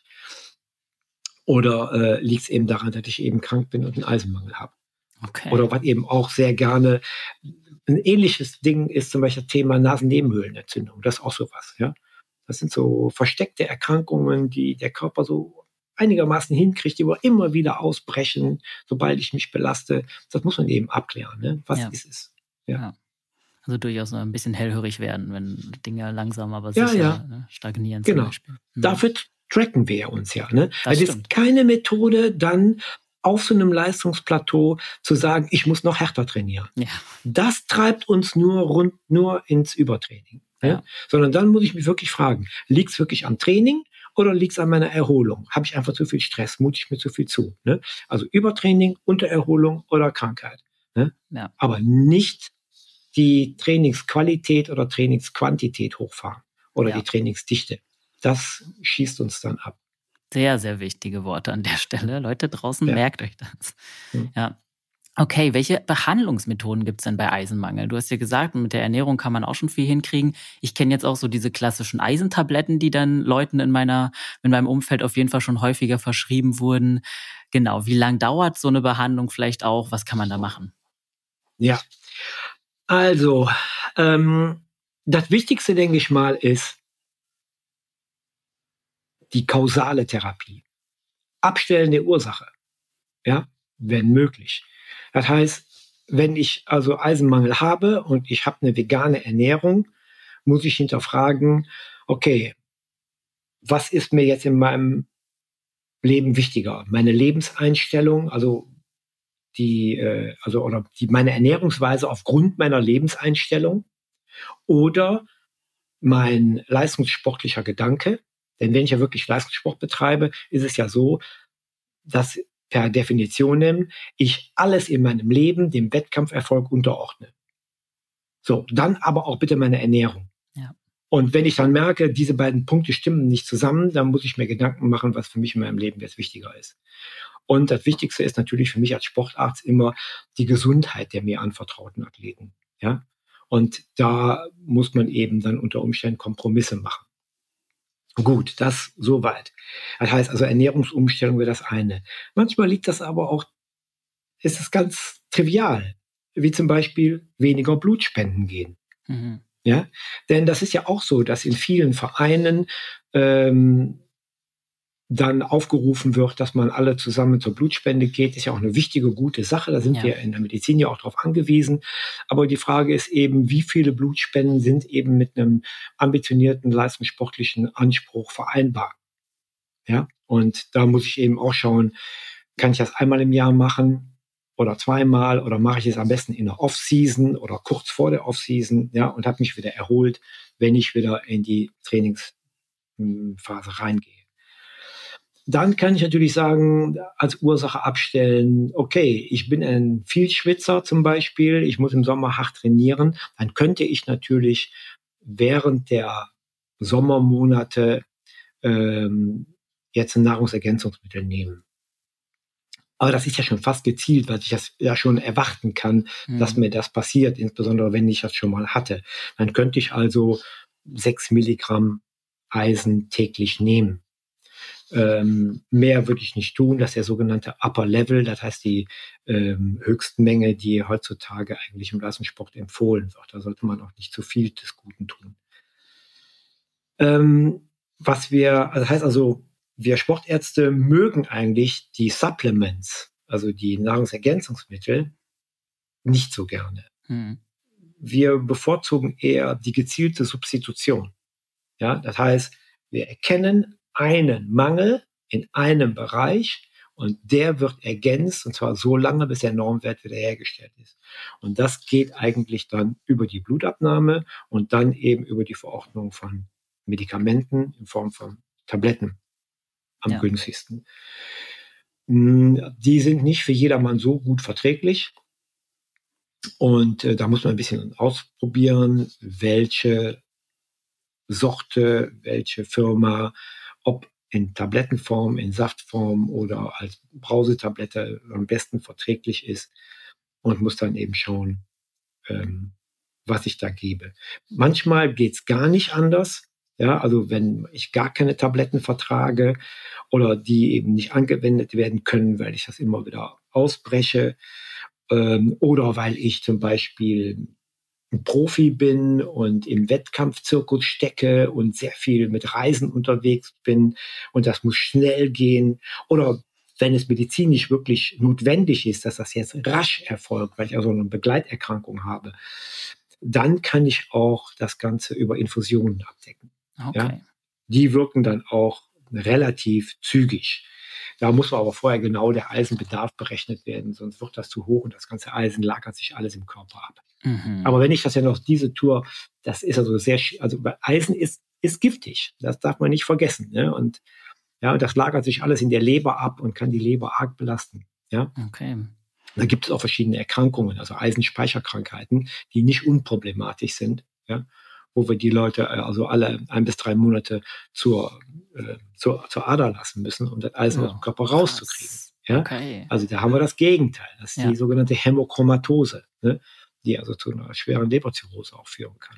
Oder liegt es eben daran, dass ich eben krank bin und einen Eisenmangel habe? Okay. Oder was eben auch sehr gerne ein ähnliches Ding ist, zum Beispiel das Thema Nasennebenhöhlenentzündung. Das ist auch sowas, ja. Das sind so versteckte Erkrankungen, die der Körper so einigermaßen hinkriegt, die aber immer wieder ausbrechen, sobald ich mich belaste. Das muss man eben abklären, ne? Was ist es? Ja. Also durchaus noch ein bisschen hellhörig werden, wenn Dinge langsam aber Ja, sicher ne, stagnieren genau. zum Beispiel. Dafür tracken wir uns ja. Ne? Das es ist keine Methode, dann auf so einem Leistungsplateau zu sagen, ich muss noch härter trainieren. Ja. Das treibt uns nur ins Übertraining. Ne? Sondern dann muss ich mich wirklich fragen, liegt es wirklich am Training oder liegt es an meiner Erholung? Habe ich einfach zu viel Stress? Mute ich mir zu viel zu? Ne? Also Übertraining, Untererholung oder Krankheit. Ne? Ja. Aber nicht die Trainingsqualität oder Trainingsquantität hochfahren oder die Trainingsdichte. Das schießt uns dann ab. Sehr, sehr wichtige Worte an der Stelle. Leute draußen, merkt euch das. Ja. Okay, welche Behandlungsmethoden gibt es denn bei Eisenmangel? Du hast ja gesagt, mit der Ernährung kann man auch schon viel hinkriegen. Ich kenne jetzt auch so diese klassischen Eisentabletten, die dann Leuten in meinem Umfeld auf jeden Fall schon häufiger verschrieben wurden. Genau, wie lang dauert so eine Behandlung vielleicht auch? Was kann man da machen? Ja, also das Wichtigste, denke ich mal, ist die kausale Therapie. Abstellen der Ursache, ja, wenn möglich. Das heißt, wenn ich also Eisenmangel habe und ich habe eine vegane Ernährung, muss ich hinterfragen, okay, was ist mir jetzt in meinem Leben wichtiger? Meine Lebenseinstellung, meine Ernährungsweise aufgrund meiner Lebenseinstellung oder mein leistungssportlicher Gedanke. Denn wenn ich ja wirklich Leistungssport betreibe, ist es ja so, dass per Definition ich alles in meinem Leben dem Wettkampferfolg unterordne. So, dann aber auch bitte meine Ernährung. Ja. Und wenn ich dann merke, diese beiden Punkte stimmen nicht zusammen, dann muss ich mir Gedanken machen, was für mich in meinem Leben jetzt wichtiger ist. Und das Wichtigste ist natürlich für mich als Sportarzt immer die Gesundheit der mir anvertrauten Athleten. Ja? Und da muss man eben dann unter Umständen Kompromisse machen. Gut, das soweit. Das heißt also, Ernährungsumstellung wäre das eine. Manchmal liegt das aber auch, ist es ganz trivial, wie zum Beispiel weniger Blutspenden gehen. Mhm. Ja, denn das ist ja auch so, dass in vielen Vereinen dann aufgerufen wird, dass man alle zusammen zur Blutspende geht, ist ja auch eine wichtige, gute Sache. Da sind wir in der Medizin ja auch darauf angewiesen. Aber die Frage ist eben, wie viele Blutspenden sind eben mit einem ambitionierten leistungssportlichen Anspruch vereinbar? Ja, und da muss ich eben auch schauen, kann ich das einmal im Jahr machen oder zweimal oder mache ich es am besten in der Off-Season oder kurz vor der Off-Season, ja, und habe mich wieder erholt, wenn ich wieder in die Trainingsphase reingehe. Dann kann ich natürlich sagen, als Ursache abstellen, okay, ich bin ein Vielschwitzer zum Beispiel, ich muss im Sommer hart trainieren, dann könnte ich natürlich während der Sommermonate jetzt ein Nahrungsergänzungsmittel nehmen. Aber das ist ja schon fast gezielt, weil ich das ja schon erwarten kann, dass mir das passiert, insbesondere wenn ich das schon mal hatte. Dann könnte ich also 6 Milligramm Eisen täglich nehmen. Mehr würde ich nicht tun. Das ist der sogenannte Upper Level, das heißt die Höchstmenge, die heutzutage eigentlich im Leistungssport empfohlen wird. Da sollte man auch nicht zu viel des Guten tun. Das heißt also, wir Sportärzte mögen eigentlich die Supplements, also die Nahrungsergänzungsmittel, nicht so gerne. Wir bevorzugen eher die gezielte Substitution. Ja, das heißt, wir erkennen einen Mangel in einem Bereich und der wird ergänzt, und zwar so lange, bis der Normwert wiederhergestellt ist. Und das geht eigentlich dann über die Blutabnahme und dann eben über die Verordnung von Medikamenten in Form von Tabletten am günstigsten. Die sind nicht für jedermann so gut verträglich. Und da muss man ein bisschen ausprobieren, welche Sorte, welche Firma, ob in Tablettenform, in Saftform oder als Brausetablette am besten verträglich ist. und muss dann eben schauen, was ich da gebe. Manchmal geht's gar nicht anders. Ja, also wenn ich gar keine Tabletten vertrage oder die eben nicht angewendet werden können, weil ich das immer wieder ausbreche, oder weil ich zum Beispiel ein Profi bin und im Wettkampfzirkus stecke und sehr viel mit Reisen unterwegs bin und das muss schnell gehen, oder wenn es medizinisch wirklich notwendig ist, dass das jetzt rasch erfolgt, weil ich also eine Begleiterkrankung habe, dann kann ich auch das Ganze über Infusionen abdecken. Okay. Ja? Die wirken dann auch relativ zügig. Da muss aber vorher genau der Eisenbedarf berechnet werden, sonst wird das zu hoch und das ganze Eisen lagert sich alles im Körper ab. Aber wenn ich das ja noch diese Tour, das ist also sehr, also Eisen ist giftig, das darf man nicht vergessen. Ne? Und ja, das lagert sich alles in der Leber ab und kann die Leber arg belasten. Ja. Okay. Da gibt es auch verschiedene Erkrankungen, also Eisenspeicherkrankheiten, die nicht unproblematisch sind, ja, wo wir die Leute also alle 1 bis 3 Monate zur Ader lassen müssen, um das Eisen aus dem Körper rauszukriegen. Ja? Okay. Also da haben wir das Gegenteil, das ist Ja. die sogenannte Hämochromatose, ne? Die also zu einer schweren Leberzirrhose auch führen kann.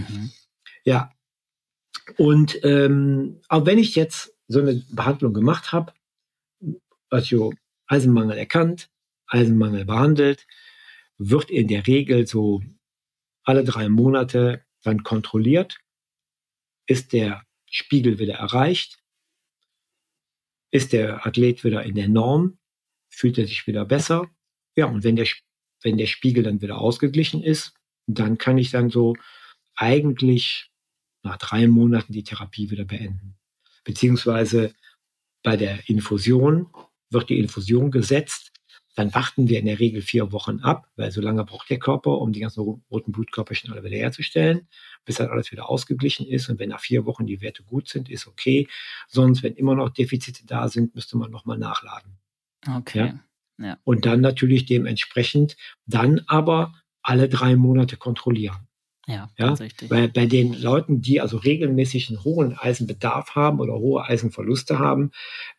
Ja, und auch wenn ich jetzt so eine Behandlung gemacht habe, also Eisenmangel erkannt, Eisenmangel behandelt, wird in der Regel so alle 3 Monate dann kontrolliert. Ist der Spiegel wieder erreicht? Ist der Athlet wieder in der Norm? Fühlt er sich wieder besser? Ja, und wenn der Spiegel dann wieder ausgeglichen ist, dann kann ich dann so eigentlich nach 3 Monaten die Therapie wieder beenden. Beziehungsweise bei der Infusion wird die Infusion gesetzt. Dann warten wir in der Regel 4 Wochen ab, weil so lange braucht der Körper, um die ganzen roten Blutkörperchen alle wieder herzustellen, bis dann alles wieder ausgeglichen ist. Und wenn nach 4 Wochen die Werte gut sind, ist okay. Sonst, wenn immer noch Defizite da sind, müsste man nochmal nachladen. Okay. Ja. Und dann natürlich dementsprechend dann aber alle 3 Monate kontrollieren. Ja, Ja, richtig. weil bei den Leuten, die also regelmäßig einen hohen Eisenbedarf haben oder hohe Eisenverluste haben,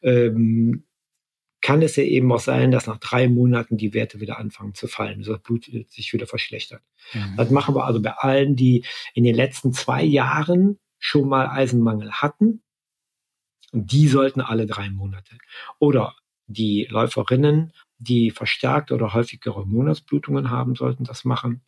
kann es ja eben auch sein, dass nach 3 Monaten die Werte wieder anfangen zu fallen, also das Blut sich wieder verschlechtert. Das machen wir also bei allen, die in den letzten 2 Jahren schon mal Eisenmangel hatten. Und die sollten alle 3 Monate. Oder die Läuferinnen, die verstärkt oder häufigere Monatsblutungen haben, sollten das machen.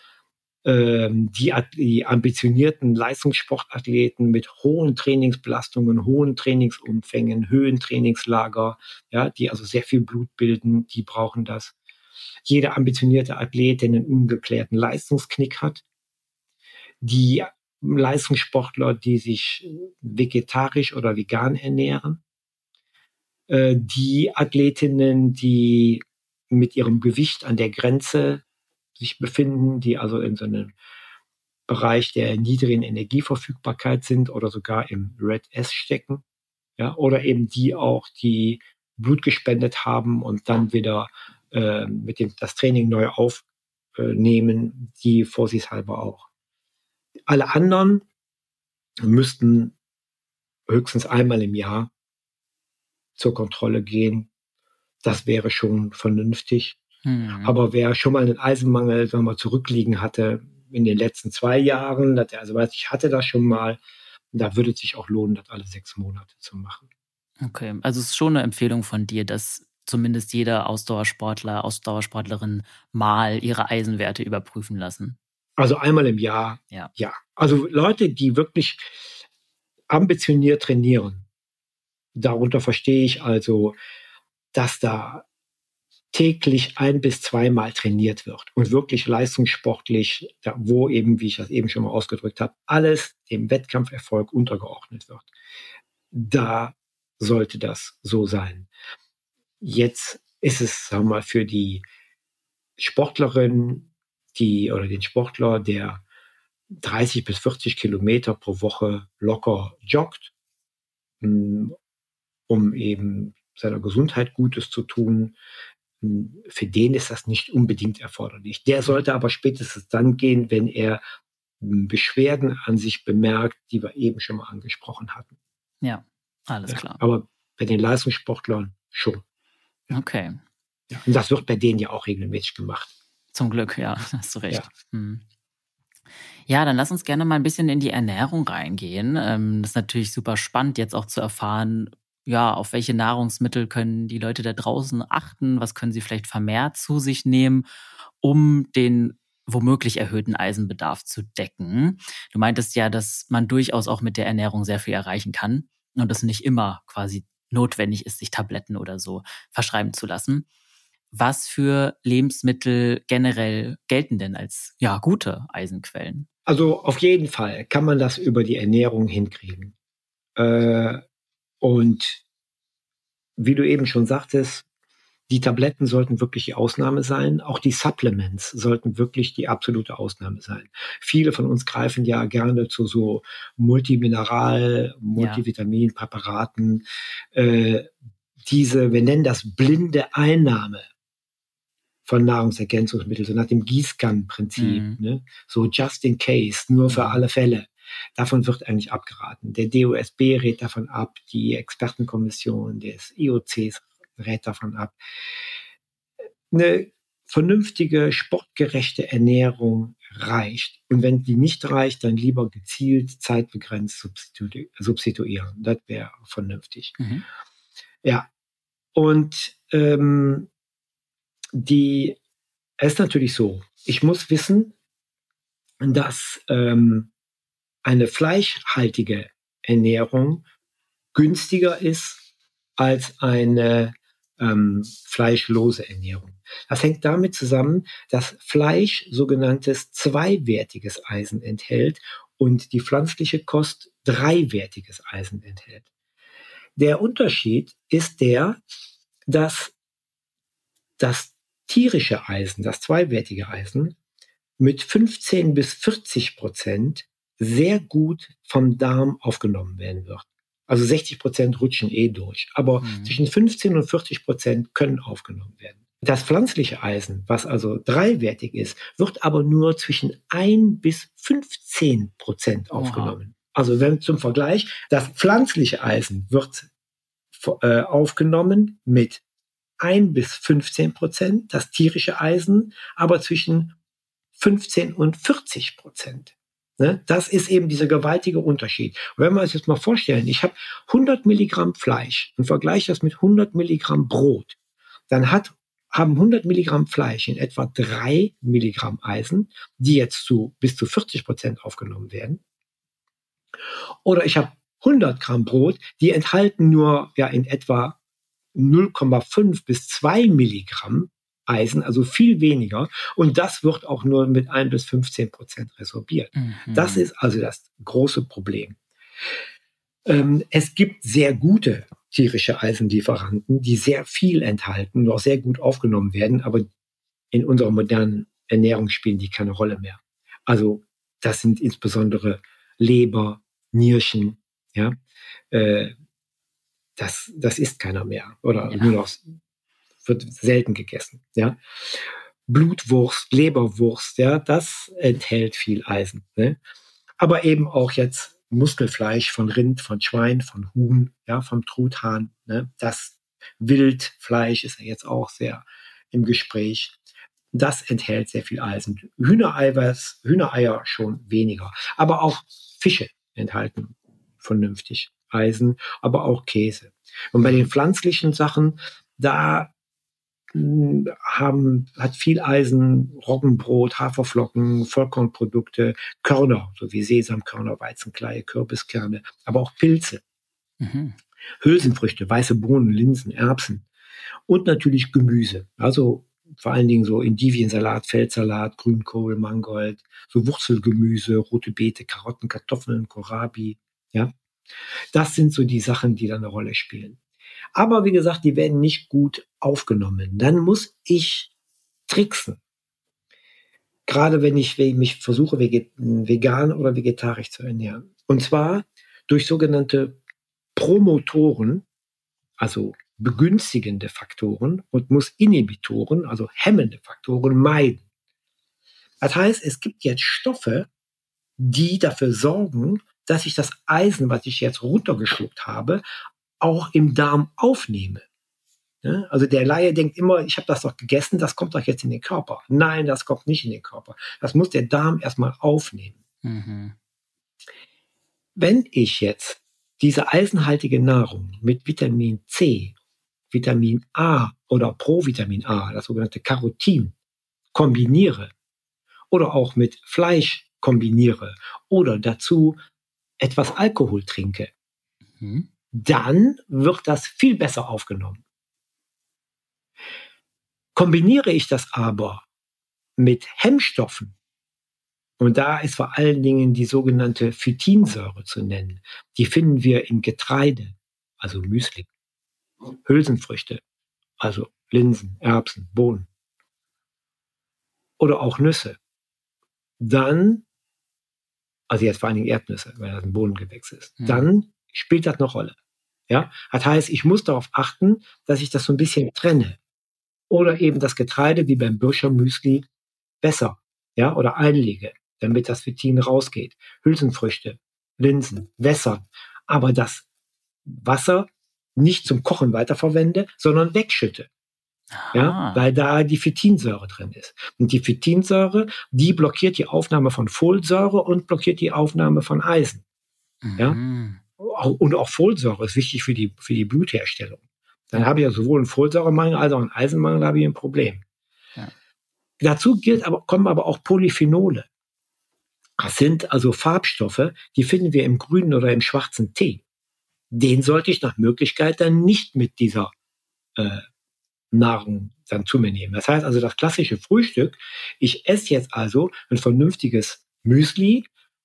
Die ambitionierten Leistungssportathleten mit hohen Trainingsbelastungen, hohen Trainingsumfängen, Höhentrainingslager, ja, die also sehr viel Blut bilden, die brauchen das. Jeder ambitionierte Athlet, der einen ungeklärten Leistungsknick hat. Die Leistungssportler, die sich vegetarisch oder vegan ernähren. Die Athletinnen, die mit ihrem Gewicht an der Grenze sich befinden, die also in so einem Bereich der niedrigen Energieverfügbarkeit sind oder sogar im Red S stecken. Ja, oder eben die auch, die Blut gespendet haben und dann wieder das Training neu aufnehmen, die vorsichtshalber auch. Alle anderen müssten höchstens einmal im Jahr zur Kontrolle gehen. Das wäre schon vernünftig. Aber wer schon mal einen Eisenmangel, sagen wir mal, zurückliegen hatte in den letzten 2 Jahren, also weiß ich, hatte das schon mal, da würde es sich auch lohnen, das alle 6 Monate zu machen. Okay, also es ist schon eine Empfehlung von dir, dass zumindest jeder Ausdauersportler, Ausdauersportlerin mal ihre Eisenwerte überprüfen lassen. Also einmal im Jahr, ja. Also Leute, die wirklich ambitioniert trainieren, darunter verstehe ich also, dass da täglich 1 bis 2 Mal trainiert wird und wirklich leistungssportlich, wo eben, wie ich das eben schon mal ausgedrückt habe, alles dem Wettkampferfolg untergeordnet wird. Da sollte das so sein. Jetzt ist es, sagen wir mal, für die Sportlerin, oder den Sportler, der 30 bis 40 Kilometer pro Woche locker joggt, um eben seiner Gesundheit Gutes zu tun. Für den ist das nicht unbedingt erforderlich. Der sollte aber spätestens dann gehen, wenn er Beschwerden an sich bemerkt, die wir eben schon mal angesprochen hatten. Ja, alles klar. Aber bei den Leistungssportlern schon. Okay. Ja, und das wird bei denen ja auch regelmäßig gemacht. Zum Glück, ja, hast du recht. Ja. Ja, dann lass uns gerne mal ein bisschen in die Ernährung reingehen. Das ist natürlich super spannend, jetzt auch zu erfahren, ja, auf welche Nahrungsmittel können die Leute da draußen achten, was können sie vielleicht vermehrt zu sich nehmen, um den womöglich erhöhten Eisenbedarf zu decken. Du meintest ja, dass man durchaus auch mit der Ernährung sehr viel erreichen kann und es nicht immer quasi notwendig ist, sich Tabletten oder so verschreiben zu lassen. Was für Lebensmittel generell gelten denn als ja, gute Eisenquellen? Also auf jeden Fall kann man das über die Ernährung hinkriegen. Und wie du eben schon sagtest, die Tabletten sollten wirklich die Ausnahme sein. Auch die Supplements sollten wirklich die absolute Ausnahme sein. Viele von uns greifen ja gerne zu so Multimineral-, Ja. Multivitaminpräparaten. Wir nennen das blinde Einnahme von Nahrungsergänzungsmitteln, so nach dem Gießkannenprinzip, ne? So just in case, nur für alle Fälle. Davon wird eigentlich abgeraten. Der DOSB rät davon ab, die Expertenkommission des IOCs rät davon ab. Eine vernünftige, sportgerechte Ernährung reicht. Und wenn die nicht reicht, dann lieber gezielt zeitbegrenzt substituieren. Das wäre vernünftig. Ja. Und es ist natürlich so, ich muss wissen, dass eine fleischhaltige Ernährung günstiger ist als eine fleischlose Ernährung. Das hängt damit zusammen, dass Fleisch sogenanntes zweiwertiges Eisen enthält und die pflanzliche Kost dreiwertiges Eisen enthält. Der Unterschied ist dass das tierische Eisen, das zweiwertige Eisen, mit 15 bis 40% sehr gut vom Darm aufgenommen werden wird. Also 60% rutschen durch. Aber zwischen 15 und 40% können aufgenommen werden. Das pflanzliche Eisen, was also dreiwertig ist, wird aber nur zwischen 1 bis 15% aufgenommen. Also wenn zum Vergleich, das pflanzliche Eisen wird aufgenommen mit 1 bis 15%, das tierische Eisen aber zwischen 15 und 40%. Ne? Das ist eben dieser gewaltige Unterschied. Und wenn wir uns jetzt mal vorstellen, ich habe 100 Milligramm Fleisch und vergleiche das mit 100 Milligramm Brot, dann haben 100 Milligramm Fleisch in etwa 3 Milligramm Eisen, die jetzt bis zu 40% aufgenommen werden. Oder ich habe 100 Gramm Brot, die enthalten nur in etwa 0,5 bis 2 Milligramm Eisen, also viel weniger. Und das wird auch nur mit 1 bis 15% resorbiert. Das ist also das große Problem. Es gibt sehr gute tierische Eisenlieferanten, die sehr viel enthalten und auch sehr gut aufgenommen werden, aber in unserer modernen Ernährung spielen die keine Rolle mehr. Also das sind insbesondere Leber, Nierchen, ja, das isst keiner mehr oder nur noch wird selten gegessen, ja. Blutwurst, Leberwurst, ja, das enthält viel Eisen, ne? Aber eben auch jetzt Muskelfleisch von Rind, von Schwein, von Huhn, ja, vom Truthahn, ne? Das Wildfleisch ist ja jetzt auch sehr im Gespräch. Das enthält sehr viel Eisen. Hühnereiweiß, Hühnereier schon weniger. Aber auch Fische enthalten vernünftig Eisen, aber auch Käse. Und bei den pflanzlichen Sachen, da hat viel Eisen Roggenbrot, Haferflocken, Vollkornprodukte, Körner, so wie Sesamkörner, Weizenkleie, Kürbiskerne, aber auch Pilze, Hülsenfrüchte, weiße Bohnen, Linsen, Erbsen und natürlich Gemüse. Also vor allen Dingen so Endiviensalat, Feldsalat, Grünkohl, Mangold, so Wurzelgemüse, rote Beete, Karotten, Kartoffeln, Kohlrabi, ja. Das sind so die Sachen, die da eine Rolle spielen. Aber wie gesagt, die werden nicht gut aufgenommen. Dann muss ich tricksen. Gerade wenn ich mich versuche, vegan oder vegetarisch zu ernähren. Und zwar durch sogenannte Promotoren, also begünstigende Faktoren, und muss Inhibitoren, also hemmende Faktoren, meiden. Das heißt, es gibt jetzt Stoffe, die dafür sorgen, dass ich das Eisen, was ich jetzt runtergeschluckt habe, auch im Darm aufnehme. Ne? Also der Laie denkt immer, ich habe das doch gegessen, das kommt doch jetzt in den Körper. Nein, das kommt nicht in den Körper. Das muss der Darm erstmal aufnehmen. Mhm. Wenn ich jetzt diese eisenhaltige Nahrung mit Vitamin C, Vitamin A oder Provitamin A, das sogenannte Carotin, kombiniere oder auch mit Fleisch kombiniere oder dazu etwas Alkohol trinke, Mhm. dann wird das viel besser aufgenommen. Kombiniere ich das aber mit Hemmstoffen, und da ist vor allen Dingen die sogenannte Phytinsäure zu nennen, die finden wir im Getreide, also Müsli, Hülsenfrüchte, also Linsen, Erbsen, Bohnen oder auch Nüsse, dann, also jetzt vor allen Dingen Erdnüsse, weil das ein Bohnengewächs ist, dann spielt das eine Rolle. Ja? Das heißt, ich muss darauf achten, dass ich das so ein bisschen trenne. Oder eben das Getreide, wie beim Bircher Müsli, besser, ja, oder einlege, damit das Phytin rausgeht. Hülsenfrüchte, Linsen, wässern, aber das Wasser nicht zum Kochen weiterverwende, sondern wegschütte. Ja, weil da die Phytinsäure drin ist. Und die Phytinsäure, die blockiert die Aufnahme von Folsäure und blockiert die Aufnahme von Eisen. Ja? Und auch Folsäure ist wichtig für die Blutherstellung. Dann habe ich ja sowohl einen Folsäuremangel als auch einen Eisenmangel, habe ich ein Problem. Ja. Dazu kommen aber auch Polyphenole. Das sind also Farbstoffe, die finden wir im grünen oder im schwarzen Tee. Den sollte ich nach Möglichkeit dann nicht mit dieser Nahrung dann zu mir nehmen. Das heißt also, das klassische Frühstück, ich esse jetzt also ein vernünftiges Müsli,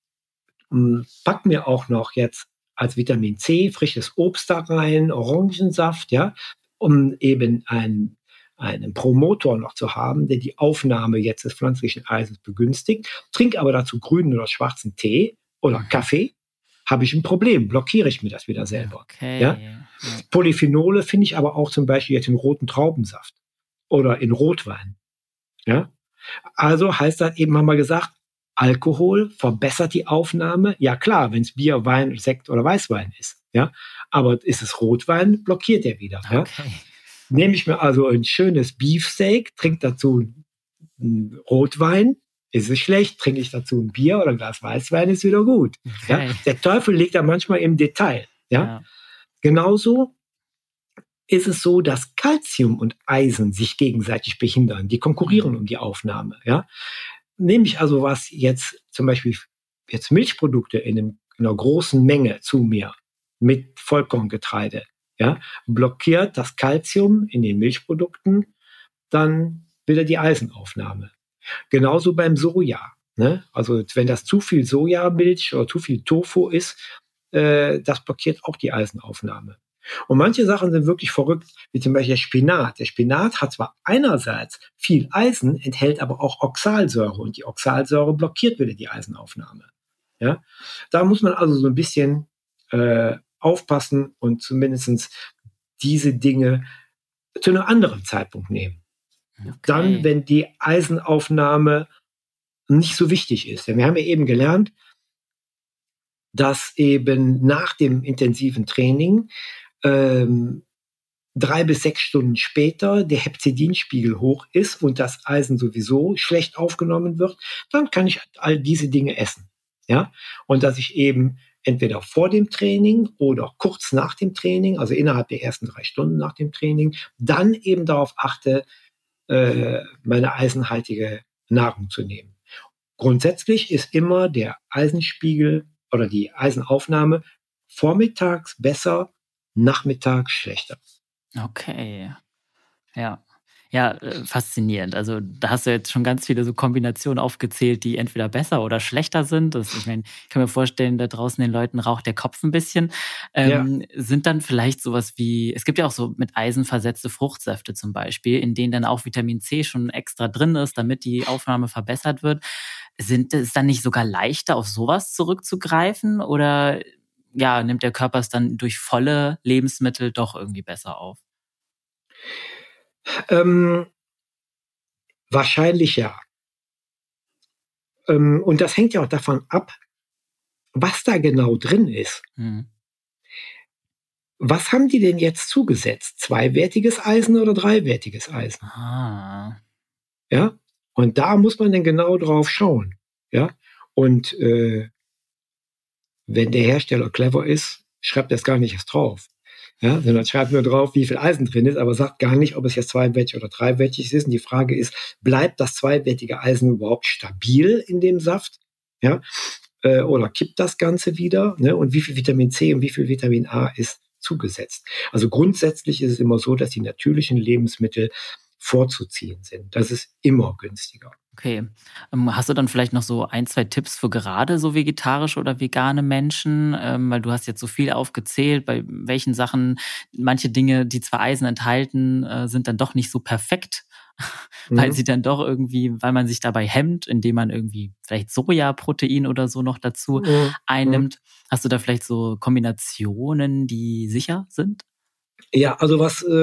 pack mir auch noch jetzt als Vitamin C frisches Obst da rein, Orangensaft, ja, um eben einen Promotor noch zu haben, der die Aufnahme jetzt des pflanzlichen Eisens begünstigt. Trink aber dazu grünen oder schwarzen Tee oder Kaffee, habe ich ein Problem, blockiere ich mir das wieder selber. Okay. Ja? Polyphenole finde ich aber auch zum Beispiel jetzt in roten Traubensaft oder in Rotwein. Ja? Also heißt das eben, haben wir gesagt, Alkohol verbessert die Aufnahme. Ja klar, wenn es Bier, Wein, Sekt oder Weißwein ist. Ja? Aber ist es Rotwein, blockiert er wieder. Ja? Okay. Nehme ich mir also ein schönes Beefsteak, trinke dazu einen Rotwein, ist es schlecht, trinke ich dazu ein Bier oder ein Glas Weißwein, ist wieder gut. Okay. Ja? Der Teufel liegt da manchmal im Detail. Ja? Genauso ist es so, dass Calcium und Eisen sich gegenseitig behindern. Die konkurrieren um die Aufnahme. Ja? Nehme ich also was jetzt zum Beispiel jetzt Milchprodukte in einer großen Menge zu mir mit Vollkorngetreide, ja, blockiert das Calcium in den Milchprodukten dann wieder die Eisenaufnahme. Genauso beim Soja. Ne? Also wenn das zu viel Sojamilch oder zu viel Tofu ist, das blockiert auch die Eisenaufnahme. Und manche Sachen sind wirklich verrückt, wie zum Beispiel der Spinat. Der Spinat hat zwar einerseits viel Eisen, enthält aber auch Oxalsäure und die Oxalsäure blockiert wieder die Eisenaufnahme. Ja? Da muss man also so ein bisschen aufpassen und zumindest diese Dinge zu einem anderen Zeitpunkt nehmen. Okay. Dann, wenn die Eisenaufnahme nicht so wichtig ist. Denn wir haben ja eben gelernt, dass eben nach dem intensiven Training 3 bis 6 Stunden später der Hepzidinspiegel hoch ist und das Eisen sowieso schlecht aufgenommen wird, dann kann ich all diese Dinge essen. Ja? Und dass ich eben entweder vor dem Training oder kurz nach dem Training, also innerhalb der ersten 3 Stunden nach dem Training, dann eben darauf achte, meine eisenhaltige Nahrung zu nehmen. Grundsätzlich ist immer der Eisenspiegel oder die Eisenaufnahme vormittags besser, nachmittags schlechter. Okay. Ja. Ja, faszinierend. Also da hast du jetzt schon ganz viele so Kombinationen aufgezählt, die entweder besser oder schlechter sind. Ich meine, ich kann mir vorstellen, da draußen den Leuten raucht der Kopf ein bisschen. Sind dann vielleicht sowas wie, es gibt ja auch so mit Eisen versetzte Fruchtsäfte zum Beispiel, in denen dann auch Vitamin C schon extra drin ist, damit die Aufnahme verbessert wird. Ist es dann nicht sogar leichter, auf sowas zurückzugreifen? Oder ja, nimmt der Körper es dann durch volle Lebensmittel doch irgendwie besser auf? Wahrscheinlich ja. Und das hängt ja auch davon ab, was da genau drin ist. was haben die denn jetzt zugesetzt? Zweiwertiges Eisen oder dreiwertiges Eisen? Ah. Ja, und da muss man dann genau drauf schauen. Ja, und wenn der Hersteller clever ist, schreibt er es gar nicht erst drauf. Ja, sondern schreibt nur drauf, wie viel Eisen drin ist, aber sagt gar nicht, ob es jetzt zweiwertig oder dreiwertig ist. Und die Frage ist, bleibt das zweiwertige Eisen überhaupt stabil in dem Saft? Ja, oder kippt das Ganze wieder? Ne? Und wie viel Vitamin C und wie viel Vitamin A ist zugesetzt? Also grundsätzlich ist es immer so, dass die natürlichen Lebensmittel vorzuziehen sind. Das ist immer günstiger. Okay. Hast du dann vielleicht noch so 1, 2 Tipps für gerade so vegetarische oder vegane Menschen? Weil du hast jetzt so viel aufgezählt, bei welchen Sachen manche Dinge, die zwar Eisen enthalten, sind dann doch nicht so perfekt, weil sie dann doch irgendwie, weil man sich dabei hemmt, indem man irgendwie vielleicht Sojaprotein oder so noch dazu einnimmt. Hast du da vielleicht so Kombinationen, die sicher sind? Ja, also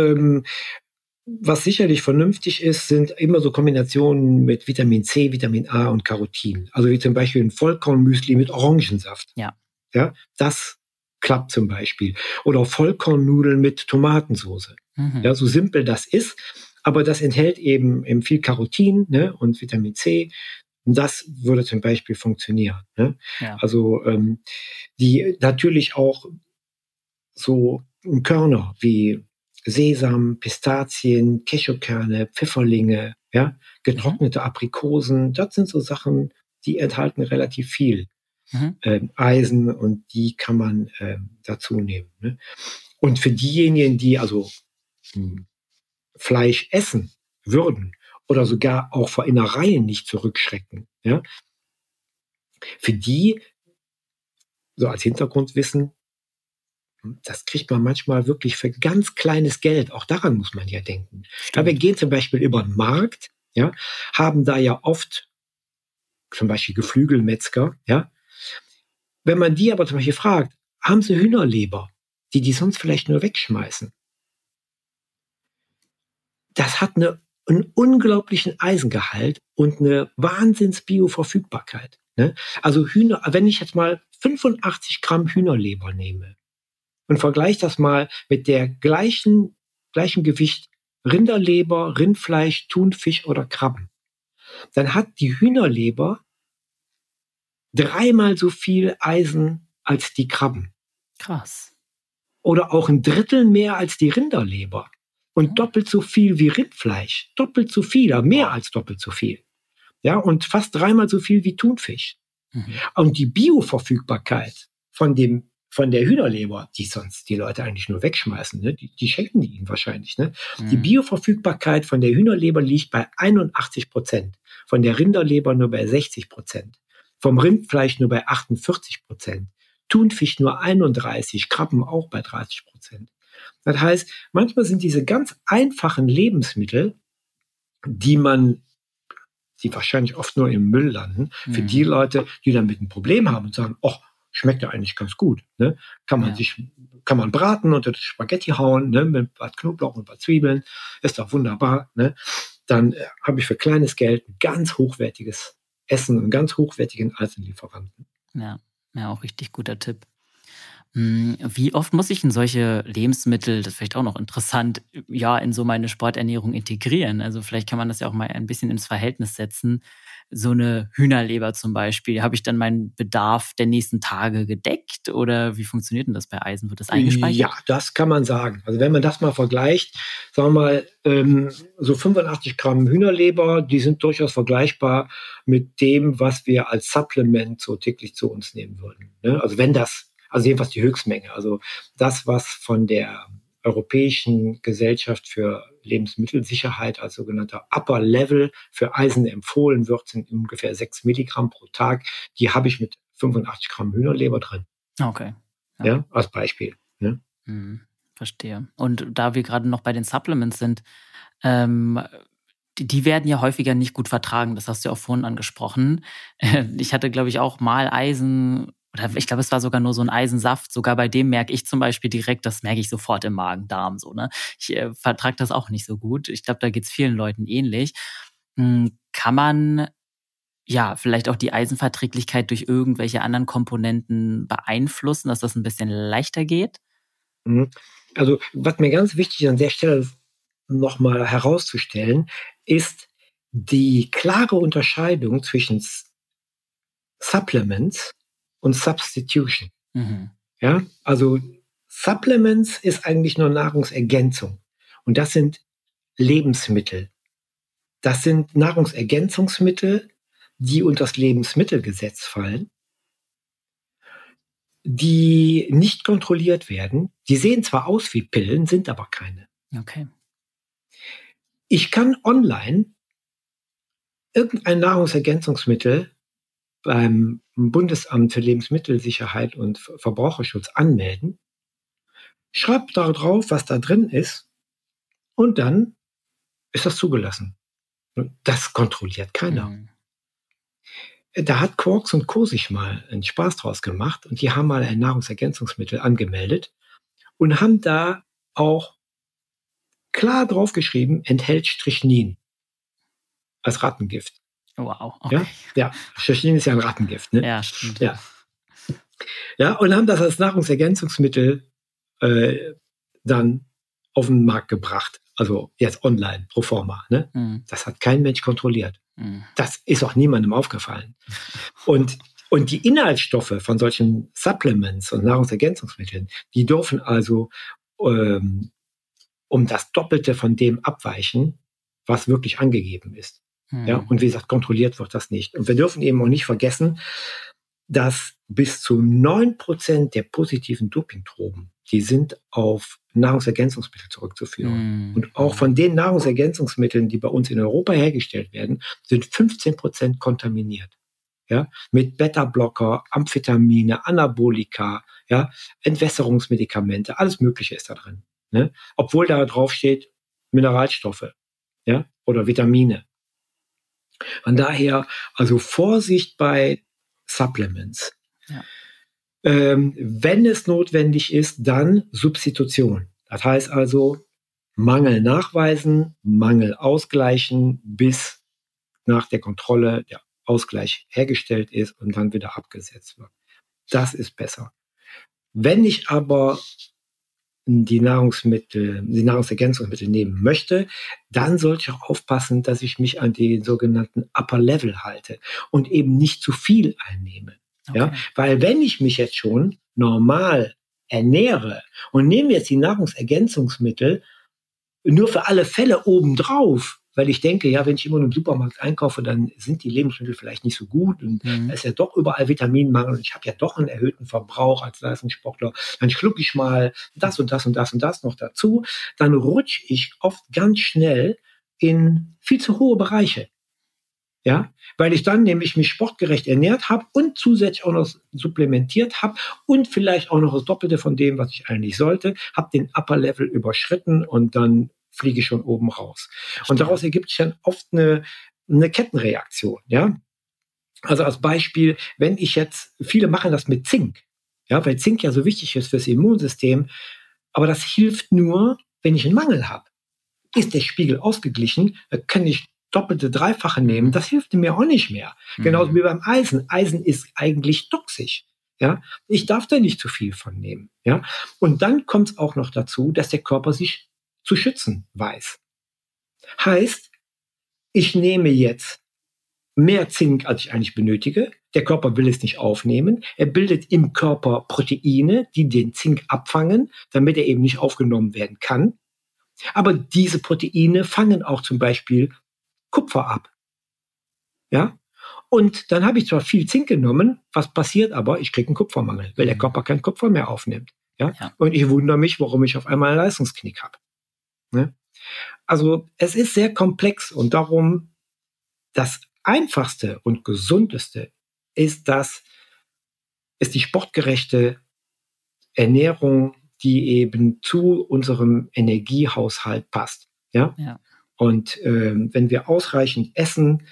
was sicherlich vernünftig ist, sind immer so Kombinationen mit Vitamin C, Vitamin A und Carotin. Also wie zum Beispiel ein Vollkornmüsli mit Orangensaft. Ja. Ja, das klappt zum Beispiel. Oder Vollkornnudeln mit Tomatensauce. Ja, so simpel das ist. Aber das enthält eben viel Carotin, ne, und Vitamin C. Und das würde zum Beispiel funktionieren. Ne? Ja. Also die natürlich auch so Körner wie Sesam, Pistazien, Cashewkerne, Pfifferlinge, ja, getrocknete Aprikosen, das sind so Sachen, die enthalten relativ viel Eisen und die kann man dazu nehmen. Ne? Und für diejenigen, die also Fleisch essen würden oder sogar auch vor Innereien nicht zurückschrecken, ja, für die, so als Hintergrundwissen, das kriegt man manchmal wirklich für ganz kleines Geld. Auch daran muss man ja denken. Ja, wir gehen zum Beispiel über den Markt, ja, haben da ja oft zum Beispiel Geflügelmetzger, ja. Wenn man die aber zum Beispiel fragt, haben sie Hühnerleber, die sonst vielleicht nur wegschmeißen? Das hat einen unglaublichen Eisengehalt und eine Wahnsinns-Bioverfügbarkeit. Ne? Also wenn ich jetzt mal 85 Gramm Hühnerleber nehme, und vergleich das mal mit der gleichen Gewicht Rinderleber, Rindfleisch, Thunfisch oder Krabben. Dann hat die Hühnerleber 3-mal so viel Eisen als die Krabben. Krass. Oder auch 1/3 mehr als die Rinderleber. Und doppelt so viel wie Rindfleisch. Doppelt so viel, mehr als doppelt so viel. Ja, und fast 3-mal so viel wie Thunfisch. Und die Bioverfügbarkeit von der Hühnerleber, die sonst die Leute eigentlich nur wegschmeißen, ne? Die schenken die ihnen wahrscheinlich. Ne? Die Bioverfügbarkeit von der Hühnerleber liegt bei 81%, von der Rinderleber nur bei 60%, vom Rindfleisch nur bei 48%, Thunfisch nur 31%, Krabben auch bei 30%. Das heißt, manchmal sind diese ganz einfachen Lebensmittel, die wahrscheinlich oft nur im Müll landen, für die Leute, die damit ein Problem haben und sagen, ach, schmeckt ja eigentlich ganz gut. Ne? Kann man braten und das Spaghetti hauen, ne? Mit ein paar Knoblauch und ein paar Zwiebeln. Ist doch wunderbar. Ne? Dann habe ich für kleines Geld ein ganz hochwertiges Essen, einen ganz hochwertigen Eisenlieferanten. Ja, auch richtig guter Tipp. Wie oft muss ich denn solche Lebensmittel, das ist vielleicht auch noch interessant, ja, in so meine Sporternährung integrieren? Also vielleicht kann man das ja auch mal ein bisschen ins Verhältnis setzen. So eine Hühnerleber zum Beispiel, habe ich dann meinen Bedarf der nächsten Tage gedeckt? Oder wie funktioniert denn das bei Eisen? Wird das eingespeichert? Ja, das kann man sagen. Also wenn man das mal vergleicht, sagen wir mal, so 85 Gramm Hühnerleber, die sind durchaus vergleichbar mit dem, was wir als Supplement so täglich zu uns nehmen würden. Ne? Also jedenfalls die Höchstmenge. Also das, was von der Europäischen Gesellschaft für Lebensmittelsicherheit als sogenannter Upper Level für Eisen empfohlen wird, sind ungefähr 6 Milligramm pro Tag. Die habe ich mit 85 Gramm Hühnerleber drin. Okay. Ja, als Beispiel. Ne? Verstehe. Und da wir gerade noch bei den Supplements sind, die werden ja häufiger nicht gut vertragen. Das hast du ja auch vorhin angesprochen. Ich hatte, glaube ich, auch mal Eisen, oder ich glaube, es war sogar nur so ein Eisensaft. Sogar bei dem merke ich zum Beispiel direkt, das merke ich sofort im Magen-Darm. So, ne? Ich vertrage das auch nicht so gut. Ich glaube, da geht es vielen Leuten ähnlich. Kann man ja vielleicht auch die Eisenverträglichkeit durch irgendwelche anderen Komponenten beeinflussen, dass das ein bisschen leichter geht? Also, was mir ganz wichtig an der Stelle nochmal herauszustellen, ist die klare Unterscheidung zwischen Supplements und Substitution. Ja, also Supplements ist eigentlich nur Nahrungsergänzung. Und das sind Lebensmittel. Das sind Nahrungsergänzungsmittel, die unter das Lebensmittelgesetz fallen, die nicht kontrolliert werden. Die sehen zwar aus wie Pillen, sind aber keine. Okay. Ich kann online irgendein Nahrungsergänzungsmittel beim Bundesamt für Lebensmittelsicherheit und Verbraucherschutz anmelden, schreibe da drauf, was da drin ist, und dann ist das zugelassen. Das kontrolliert keiner. Da hat Quarks und Co. sich mal einen Spaß draus gemacht und die haben mal ein Nahrungsergänzungsmittel angemeldet und haben da auch klar drauf geschrieben, enthält Strychnin als Rattengift. Wow, okay. Ja, Strychnin ist ja ein Rattengift. Ne? Ja, stimmt. Ja, und haben das als Nahrungsergänzungsmittel dann auf den Markt gebracht. Also jetzt online, pro forma. Ne? Das hat kein Mensch kontrolliert. Das ist auch niemandem aufgefallen. Und die Inhaltsstoffe von solchen Supplements und Nahrungsergänzungsmitteln, die dürfen also um das Doppelte von dem abweichen, was wirklich angegeben ist. Ja, und wie gesagt, kontrolliert wird das nicht. Und wir dürfen eben auch nicht vergessen, dass bis zu 9% der positiven Dopingproben, die sind auf Nahrungsergänzungsmittel zurückzuführen. Und auch von den Nahrungsergänzungsmitteln, die bei uns in Europa hergestellt werden, sind 15% kontaminiert. Ja, mit Beta-Blocker, Amphetamine, Anabolika, ja, Entwässerungsmedikamente, alles Mögliche ist da drin. Ne? Obwohl da drauf steht Mineralstoffe, ja, oder Vitamine. Von daher, also Vorsicht bei Supplements. Ja. Wenn es notwendig ist, dann Substitution. Das heißt also Mangel nachweisen, Mangel ausgleichen, bis nach der Kontrolle der Ausgleich hergestellt ist und dann wieder abgesetzt wird. Das ist besser. Wenn ich aber die Nahrungsergänzungsmittel nehmen möchte, dann sollte ich auch aufpassen, dass ich mich an den sogenannten Upper Level halte und eben nicht zu viel einnehme. Okay. Ja? Weil wenn ich mich jetzt schon normal ernähre und nehme jetzt die Nahrungsergänzungsmittel nur für alle Fälle obendrauf, weil ich denke, ja, wenn ich immer nur im Supermarkt einkaufe, dann sind die Lebensmittel vielleicht nicht so gut und da ist ja doch überall Vitaminmangel und ich habe ja doch einen erhöhten Verbrauch als Leistungssportler, dann schlucke ich mal das und das und das und das noch dazu, dann rutsche ich oft ganz schnell in viel zu hohe Bereiche. Ja, weil ich dann nämlich mich sportgerecht ernährt habe und zusätzlich auch noch supplementiert habe und vielleicht auch noch das Doppelte von dem, was ich eigentlich sollte, habe den Upper Level überschritten und dann fliege ich schon oben raus. Und daraus ergibt sich dann oft eine Kettenreaktion. Ja, also als Beispiel, wenn ich jetzt, viele machen das mit Zink, ja, weil Zink ja so wichtig ist fürs Immunsystem, aber das hilft nur, wenn ich einen Mangel habe. Ist der Spiegel ausgeglichen, kann ich doppelte, dreifache nehmen, das hilft mir auch nicht mehr. Genauso wie beim Eisen. Eisen ist eigentlich toxisch. Ja, ich darf da nicht zu viel von nehmen. Ja, und dann kommt es auch noch dazu, dass der Körper sich zu schützen weiß. Heißt, ich nehme jetzt mehr Zink, als ich eigentlich benötige. Der Körper will es nicht aufnehmen. Er bildet im Körper Proteine, die den Zink abfangen, damit er eben nicht aufgenommen werden kann. Aber diese Proteine fangen auch zum Beispiel Kupfer ab. Ja? Und dann habe ich zwar viel Zink genommen, was passiert aber? Ich kriege einen Kupfermangel, weil der Körper kein Kupfer mehr aufnimmt. Ja? Und ich wundere mich, warum ich auf einmal einen Leistungsknick habe. Ne? Also es ist sehr komplex und darum das Einfachste und Gesundeste ist die sportgerechte Ernährung, die eben zu unserem Energiehaushalt passt. Ja? Und wenn wir ausreichend essen,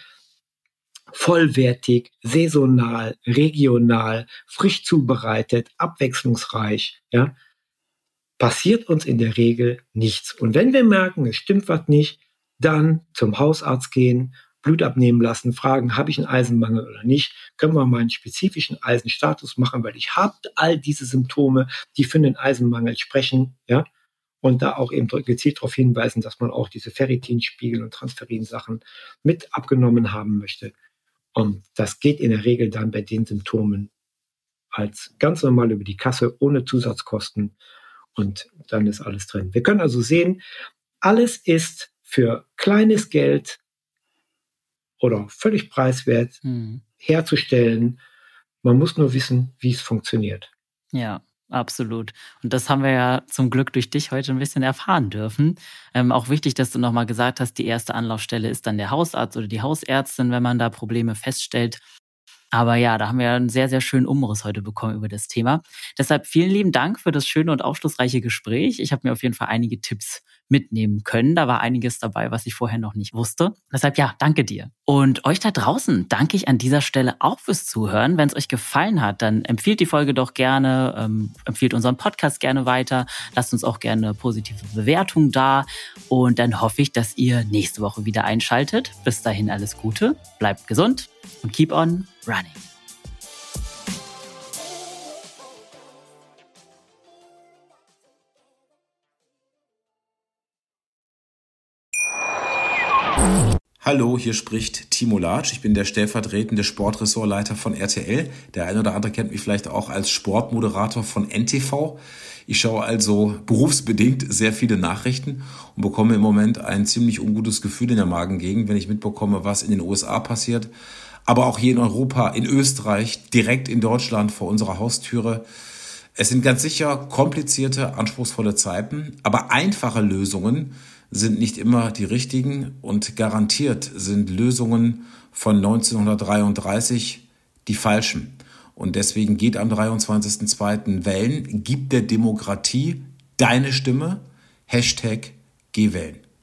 vollwertig, saisonal, regional, frisch zubereitet, abwechslungsreich, ja, passiert uns in der Regel nichts. Und wenn wir merken, es stimmt was nicht, dann zum Hausarzt gehen Blut abnehmen lassen, fragen, habe ich einen Eisenmangel oder nicht? Können wir mal einen spezifischen Eisenstatus machen, weil ich habe all diese Symptome, die für den Eisenmangel sprechen, ja? Und da auch eben gezielt darauf hinweisen, dass man auch diese Ferritinspiegel und Transferin-Sachen mit abgenommen haben möchte. Und das geht in der Regel dann bei den Symptomen als ganz normal über die Kasse, ohne Zusatzkosten. Und dann ist alles drin. Wir können also sehen, alles ist für kleines Geld oder völlig preiswert herzustellen. Man muss nur wissen, wie es funktioniert. Ja, absolut. Und das haben wir ja zum Glück durch dich heute ein bisschen erfahren dürfen. Auch wichtig, dass du nochmal gesagt hast, die erste Anlaufstelle ist dann der Hausarzt oder die Hausärztin, wenn man da Probleme feststellt. Aber ja, da haben wir einen sehr, sehr schönen Umriss heute bekommen über das Thema. Deshalb vielen lieben Dank für das schöne und aufschlussreiche Gespräch. Ich habe mir auf jeden Fall einige Tipps mitnehmen können. Da war einiges dabei, was ich vorher noch nicht wusste. Deshalb ja, danke dir. Und euch da draußen danke ich an dieser Stelle auch fürs Zuhören. Wenn es euch gefallen hat, dann empfiehlt die Folge doch gerne, empfiehlt unseren Podcast gerne weiter. Lasst uns auch gerne eine positive Bewertung da. Und dann hoffe ich, dass ihr nächste Woche wieder einschaltet. Bis dahin alles Gute, bleibt gesund und keep on running. Hallo, hier spricht Timo Latsch. Ich bin der stellvertretende Sportressortleiter von RTL. Der eine oder andere kennt mich vielleicht auch als Sportmoderator von NTV. Ich schaue also berufsbedingt sehr viele Nachrichten und bekomme im Moment ein ziemlich ungutes Gefühl in der Magengegend, wenn ich mitbekomme, was in den USA passiert. Aber auch hier in Europa, in Österreich, direkt in Deutschland vor unserer Haustüre. Es sind ganz sicher komplizierte, anspruchsvolle Zeiten, aber einfache Lösungen sind nicht immer die richtigen und garantiert sind Lösungen von 1933 die falschen. Und deswegen geht am 23.02. wählen, gib der Demokratie deine Stimme, #GehWählen.